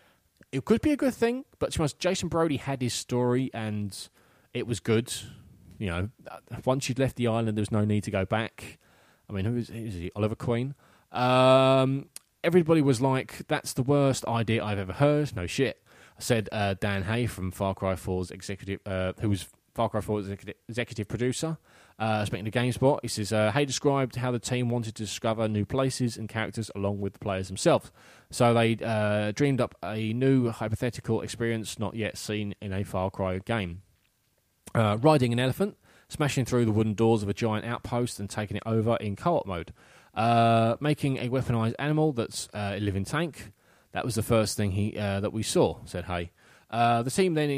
it could be a good thing, but Jason Brody had his story and it was good. once you'd left the island, there was no need to go back. I mean, who is he? Oliver Queen. Everybody was like, that's the worst idea I've ever heard. No shit. Said Dan Hay from Far Cry 4's executive, who was Far Cry 4's executive producer, speaking to GameSpot. He says, Hay described how the team wanted to discover new places and characters along with the players themselves. So they dreamed up a new hypothetical experience not yet seen in a Far Cry game. Riding an elephant, smashing through the wooden doors of a giant outpost and taking it over in co-op mode. Making a weaponized animal that's a living tank. That was the first thing that we saw, said Hay. The team then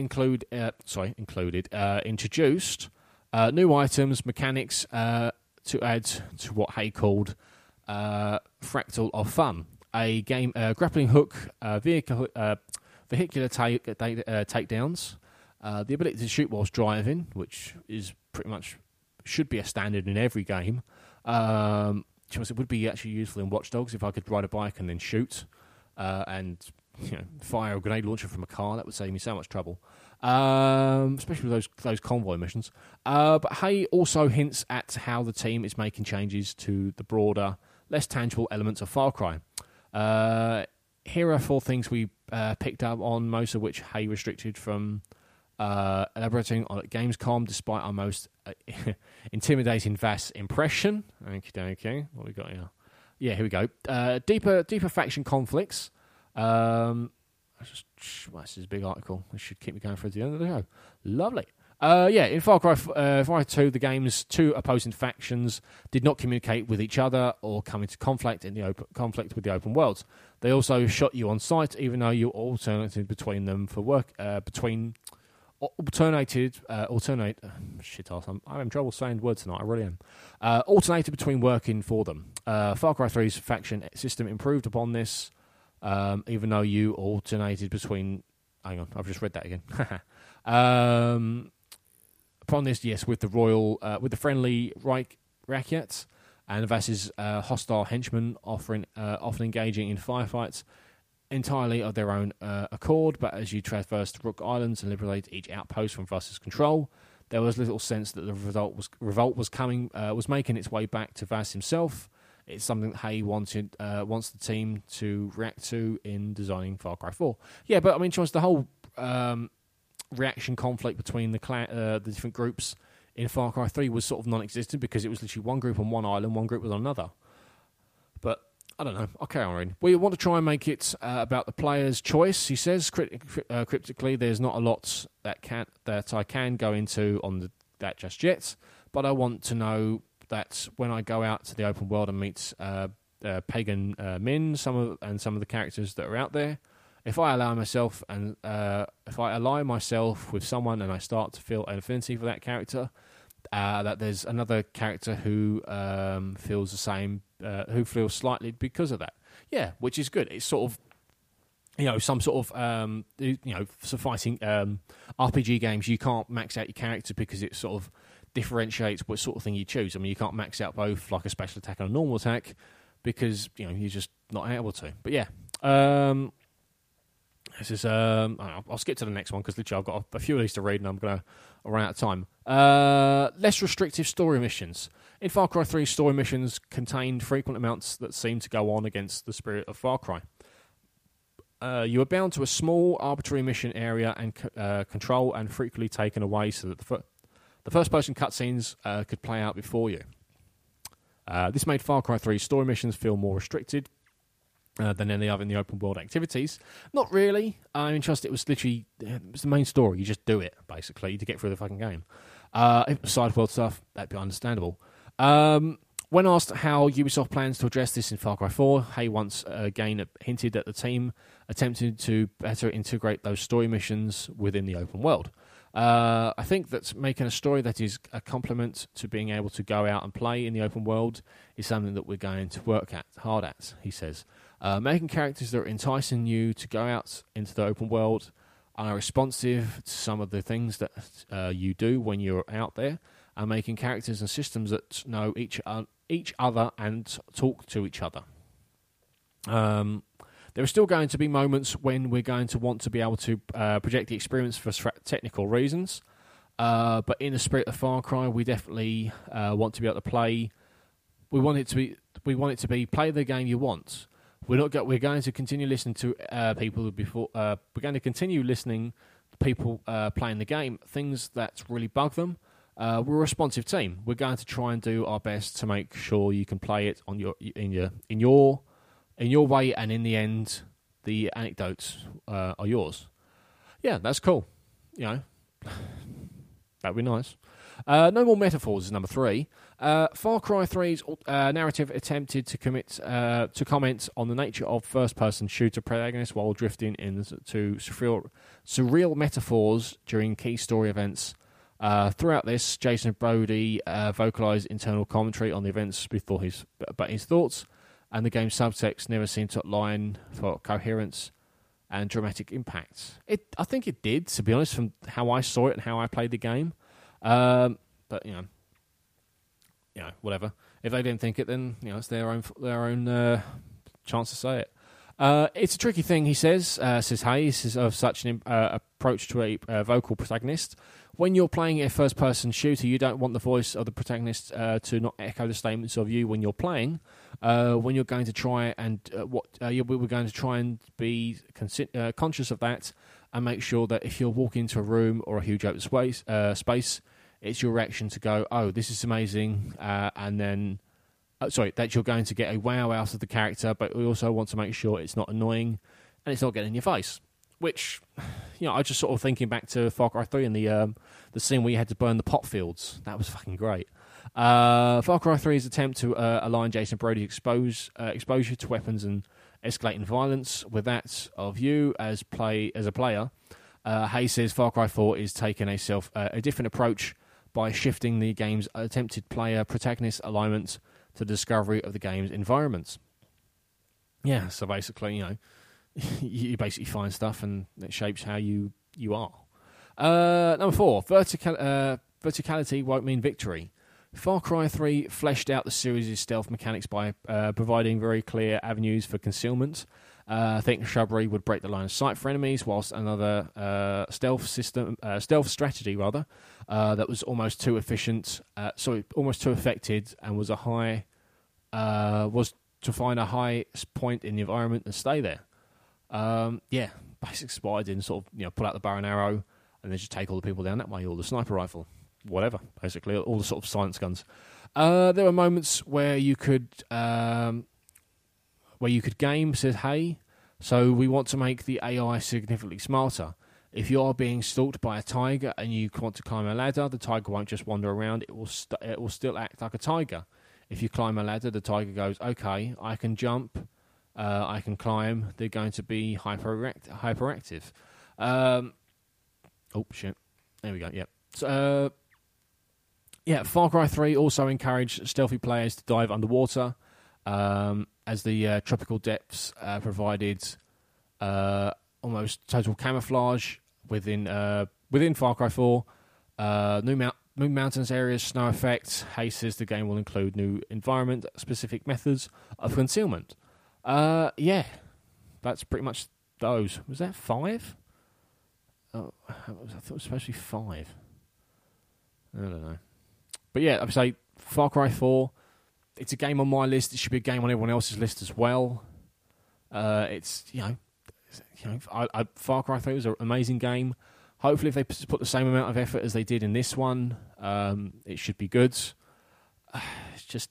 introduced new items, mechanics to add to what Hay called Fractal of Fun, a game grappling hook, vehicular takedowns, the ability to shoot whilst driving, which is pretty much should be a standard in every game. It would be actually useful in Watch Dogs if I could ride a bike and then shoot and fire a grenade launcher from a car. That would save me so much trouble, especially with those convoy missions. But Hay also hints at how the team is making changes to the broader, less tangible elements of Far Cry. Here are 4 things we picked up on, most of which Hay restricted from elaborating on at Gamescom, despite our most intimidating Vass impression. Okay, what we got here? Yeah, here we go. Deeper faction conflicts. This is a big article. This should keep me going for the end of the show. Lovely. In Far Cry 2, the game's 2 opposing factions did not communicate with each other or come into conflict with the open worlds. They also shot you on sight, even though you alternated between them for work. Alternated. Shit, I'm having trouble saying words tonight. I really am. Alternated between working for them. Far Cry 3's faction system improved upon this, even though you alternated between. Hang on, I've just read that again. Upon this, yes, with the friendly Rakyat and Vass's hostile henchmen, often engaging in firefights entirely of their own accord, but as you traversed Rook Islands and liberate each outpost from Vass's control, there was little sense that the revolt was making its way back to Vass himself. It's something that Hay wants the team to react to in designing Far Cry 4. Yeah, but I mean, the whole reaction conflict between the different groups in Far Cry 3 was sort of non-existent because it was literally one group on one island, one group was on another. But I don't know. I'll carry on reading. We want to try and make it about the player's choice, he says. Cryptically, there's not a lot that I can go into on that just yet, but I want to know that when I go out to the open world and meet Pagan Min, some of the characters that are out there, if I ally myself with someone and I start to feel an affinity for that character, that there's another character who feels the same, who feels slightly because of that. Yeah, which is good. It's sort of, some sort of, for fighting RPG games, you can't max out your character because it sort of differentiates what sort of thing you choose. I mean, you can't max out both like a special attack and a normal attack because, you're just not able to. But yeah, this is, I'll skip to the next one because literally I've got a few of these to read and I'm going to run out of time. Less restrictive story missions. In Far Cry 3, story missions contained frequent amounts that seemed to go on against the spirit of Far Cry. You were bound to a small, arbitrary mission area and control and frequently taken away so that the first-person cutscenes could play out before you. This made Far Cry 3 story missions feel more restricted than any other in the open world activities. Not really. I'm interested. It was literally the main story. You just do it basically to get through the fucking game. If it was side world stuff, that'd be understandable. When asked how Ubisoft plans to address this in Far Cry 4, Hay once again hinted that the team attempted to better integrate those story missions within the open world. I think that making a story that is a complement to being able to go out and play in the open world is something that we're going to work hard at, he says. Making characters that are enticing you to go out into the open world and are responsive to some of the things that you do when you're out there, and making characters and systems that know each other and talk to each other. There are still going to be moments when we're going to want to be able to project the experience for technical reasons. But in the spirit of Far Cry, we definitely want to be able to play. We want it to be play the game you want. We're going to continue listening to people before. We're going to continue listening to people playing the game. Things that really bug them. We're a responsive team. We're going to try and do our best to make sure you can play it on in your way, and in the end, the anecdotes are yours. Yeah, that's cool. You know, that'd be nice. No more metaphors is number 3. Far Cry 3's narrative attempted to comment on the nature of first-person shooter protagonists while drifting into surreal metaphors during key story events. Throughout this, Jason Brody vocalized internal commentary on the events but his thoughts and the game's subtext never seemed to align for coherence and dramatic impact. I think it did, to be honest, from how I saw it and how I played the game. But you know, whatever. If they didn't think it, then it's their own chance to say it. It's a tricky thing, he says Hayes, of such an approach to a vocal protagonist. When you're playing a first-person shooter, you don't want the voice of the protagonist to not echo the statements of you when you're playing. When you're going to try and we were going to try and be conscious of that and make sure that if you're walking into a room or a huge open space, it's your reaction to go, "Oh, this is amazing," and then. That you're going to get a wow out of the character, but we also want to make sure it's not annoying and it's not getting in your face. Which, I was just sort of thinking back to Far Cry 3 and the scene where you had to burn the pot fields. That was fucking great. Far Cry 3's attempt to align Jason Brody's exposure to weapons and escalating violence with that of you as a player. Hayes says Far Cry 4 is taking a different approach by shifting the game's attempted player-protagonist alignment to the discovery of the game's environments. Yeah, so basically, you basically find stuff and it shapes how you are. Number 4, verticality won't mean victory. Far Cry 3 fleshed out the series' stealth mechanics by providing very clear avenues for concealment. I think shrubbery would break the line of sight for enemies, whilst another stealth strategy that was almost too affected, and was to find a high point in the environment and stay there. Basically what I did, and sort of pull out the bow and arrow, and then just take all the people down that way, or the sniper rifle, whatever. Basically, all the sort of silence guns. There were moments where you could game, said Hay, so we want to make the AI significantly smarter. If you are being stalked by a tiger and you want to climb a ladder, the tiger won't just wander around, it will still act like a tiger. If you climb a ladder, the tiger goes, okay, I can jump, I can climb, they're going to be hyperactive. Oh, shit. There we go, yep. So, Far Cry 3 also encouraged stealthy players to dive underwater, as the tropical depths provided almost total camouflage within Far Cry 4. New mountains areas, snow effects. Hayes says the game will include new environment-specific methods of concealment. That's pretty much those. Was that 5? Oh, I thought it was supposed to be 5. I don't know. But yeah, I'd say Far Cry 4, it's a game on my list. It should be a game on everyone else's list as well. Far Cry 3 was an amazing game. Hopefully, if they put the same amount of effort as they did in this one, it should be good. It's just,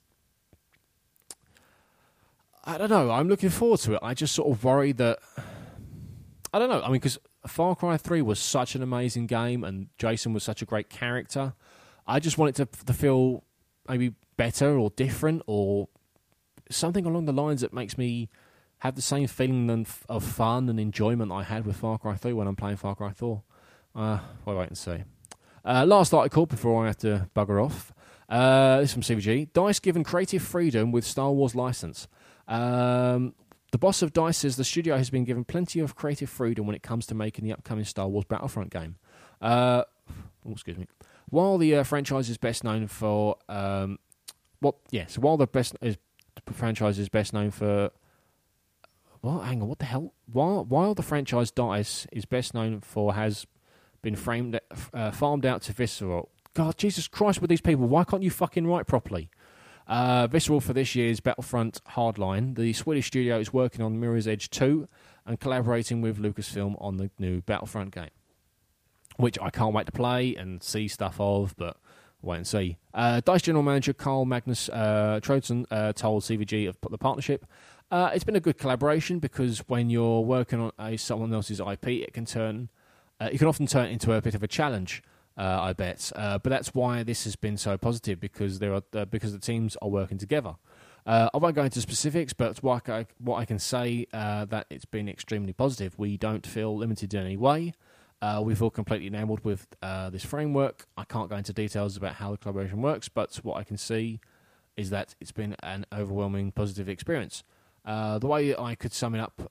I don't know. I'm looking forward to it. I just sort of worry that, I don't know. I mean, because Far Cry 3 was such an amazing game and Jason was such a great character. I just want it to feel maybe better or different or something along the lines that makes me have the same feeling of fun and enjoyment I had with Far Cry 3 when I'm playing Far Cry 4. We'll wait and see. Last article before I have to bugger off. This is from CVG. DICE given creative freedom with Star Wars license. The boss of DICE says the studio has been given plenty of creative freedom when it comes to making the upcoming Star Wars Battlefront game. Excuse me. While the franchise is best known for... while the franchise is best known for... What? Hang on, what the hell? While the franchise DICE is best known for has been farmed out to Visceral. God, Jesus Christ, with these people, why can't you fucking write properly? Visceral for this year's Battlefront Hardline. The Swedish studio is working on Mirror's Edge 2 and collaborating with Lucasfilm on the new Battlefront game, which I can't wait to play and see stuff of, but wait and see. DICE General Manager Carl Magnus Troedsen told CVG of the partnership, it's been a good collaboration because when you're working on someone else's IP, it can often turn into a bit of a challenge. I bet, but that's why this has been so positive because because the teams are working together. I won't go into specifics, but what I can say that it's been extremely positive. We don't feel limited in any way. We feel completely enamored with this framework. I can't go into details about how the collaboration works, but what I can see is that it's been an overwhelming positive experience. The way I could sum it up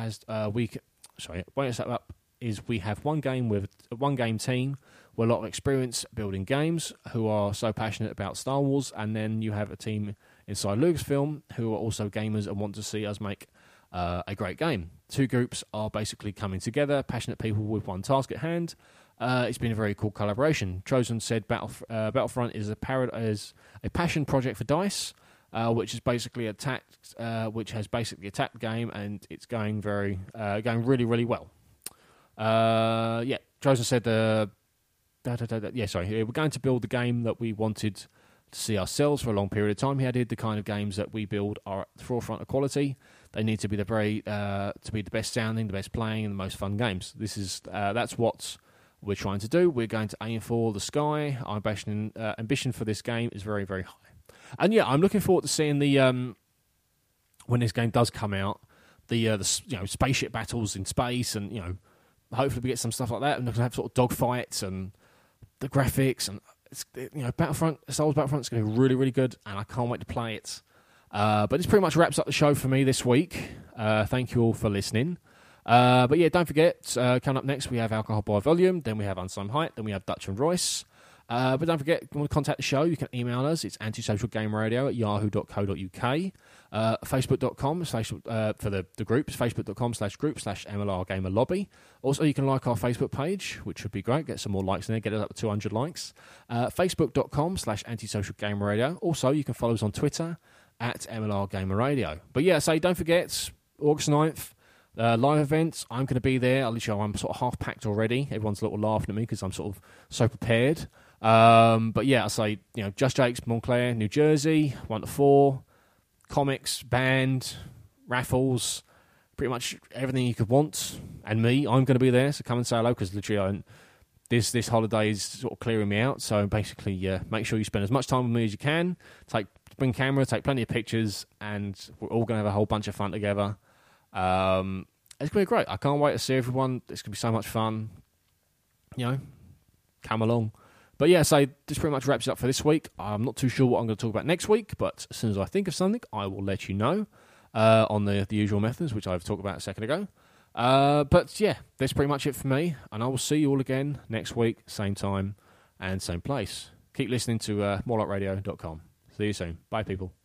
is we have one game team with a lot of experience building games who are so passionate about Star Wars, and then you have a team inside Lucasfilm who are also gamers and want to see us make a great game. Two groups are basically coming together, passionate people with one task at hand. It's been a very cool collaboration. Troedsen said Battlefront is a passion project for DICE, which has basically attacked the game, and it's going really, really well. Troedsen said we're going to build the game that we wanted to see ourselves for a long period of time. He added the kind of games that we build are at the forefront of quality. They need to be the best sounding, the best playing, and the most fun games. That's what we're trying to do. We're going to aim for the sky. Our ambition for this game is very, very high. And I'm looking forward to seeing the when this game does come out, the spaceship battles in space, and hopefully we get some stuff like that, and we can have sort of dogfights and the graphics, and Star Wars Battlefront is going to be really, really good, and I can't wait to play it. But this pretty much wraps up the show for me this week. Thank you all for listening. Don't forget, coming up next we have Alcohol by Volume, then we have Unsigned Height, then we have Dutch and Royce. But don't forget, if you want to contact the show, you can email us. It's antisocialgameradio@yahoo.co.uk. Facebook.com for the groups, facebook.com/group/MLR Gamer Lobby. Also, you can like our Facebook page, which would be great. Get some more likes in there. Get us up to 200 likes. Facebook.com/antisocialgameradio. Also, you can follow us on Twitter @MLR Gamer Radio. But don't forget, August 9th, live events. I'm going to be there. I'm sort of half packed already. Everyone's a little laughing at me because I'm sort of so prepared. Just Jake's, Montclair, New Jersey, 1 to 4. Comics, band, raffles, pretty much everything you could want. And me, I'm going to be there, so come and say hello, because literally this holiday is sort of clearing me out. So basically, make sure you spend as much time with me as you can. Bring camera, take plenty of pictures, and we're all going to have a whole bunch of fun together. It's going to be great. I can't wait to see everyone. It's going to be so much fun. Come along. But this pretty much wraps it up for this week. I'm not too sure what I'm going to talk about next week, but as soon as I think of something, I will let you know on the usual methods, which I've talked about a second ago. That's pretty much it for me, and I will see you all again next week, same time and same place. Keep listening to morelikeradio.com. See you soon. Bye, people.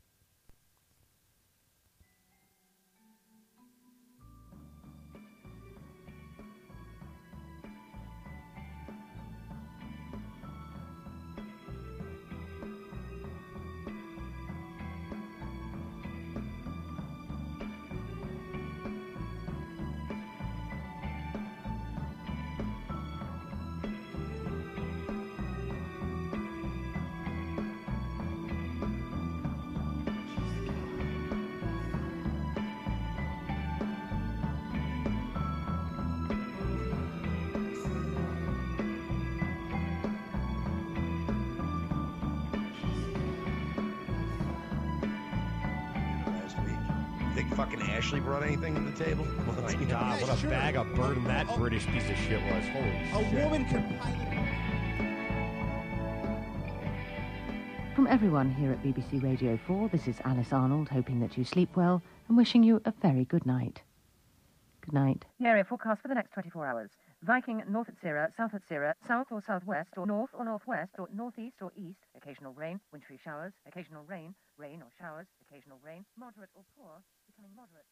Fucking Ashley brought anything to the table? Oh my God, what a bag of burden that British piece of shit was. Holy shit. A woman can From everyone here at BBC Radio 4, this is Alice Arnold, hoping that you sleep well and wishing you a very good night. Good night. Area forecast for the next 24 hours. Viking north at Sierra, south or southwest, or northwest, or northeast or east. Occasional rain, wintry showers, occasional rain, rain or showers, occasional rain, moderate or poor, becoming moderate.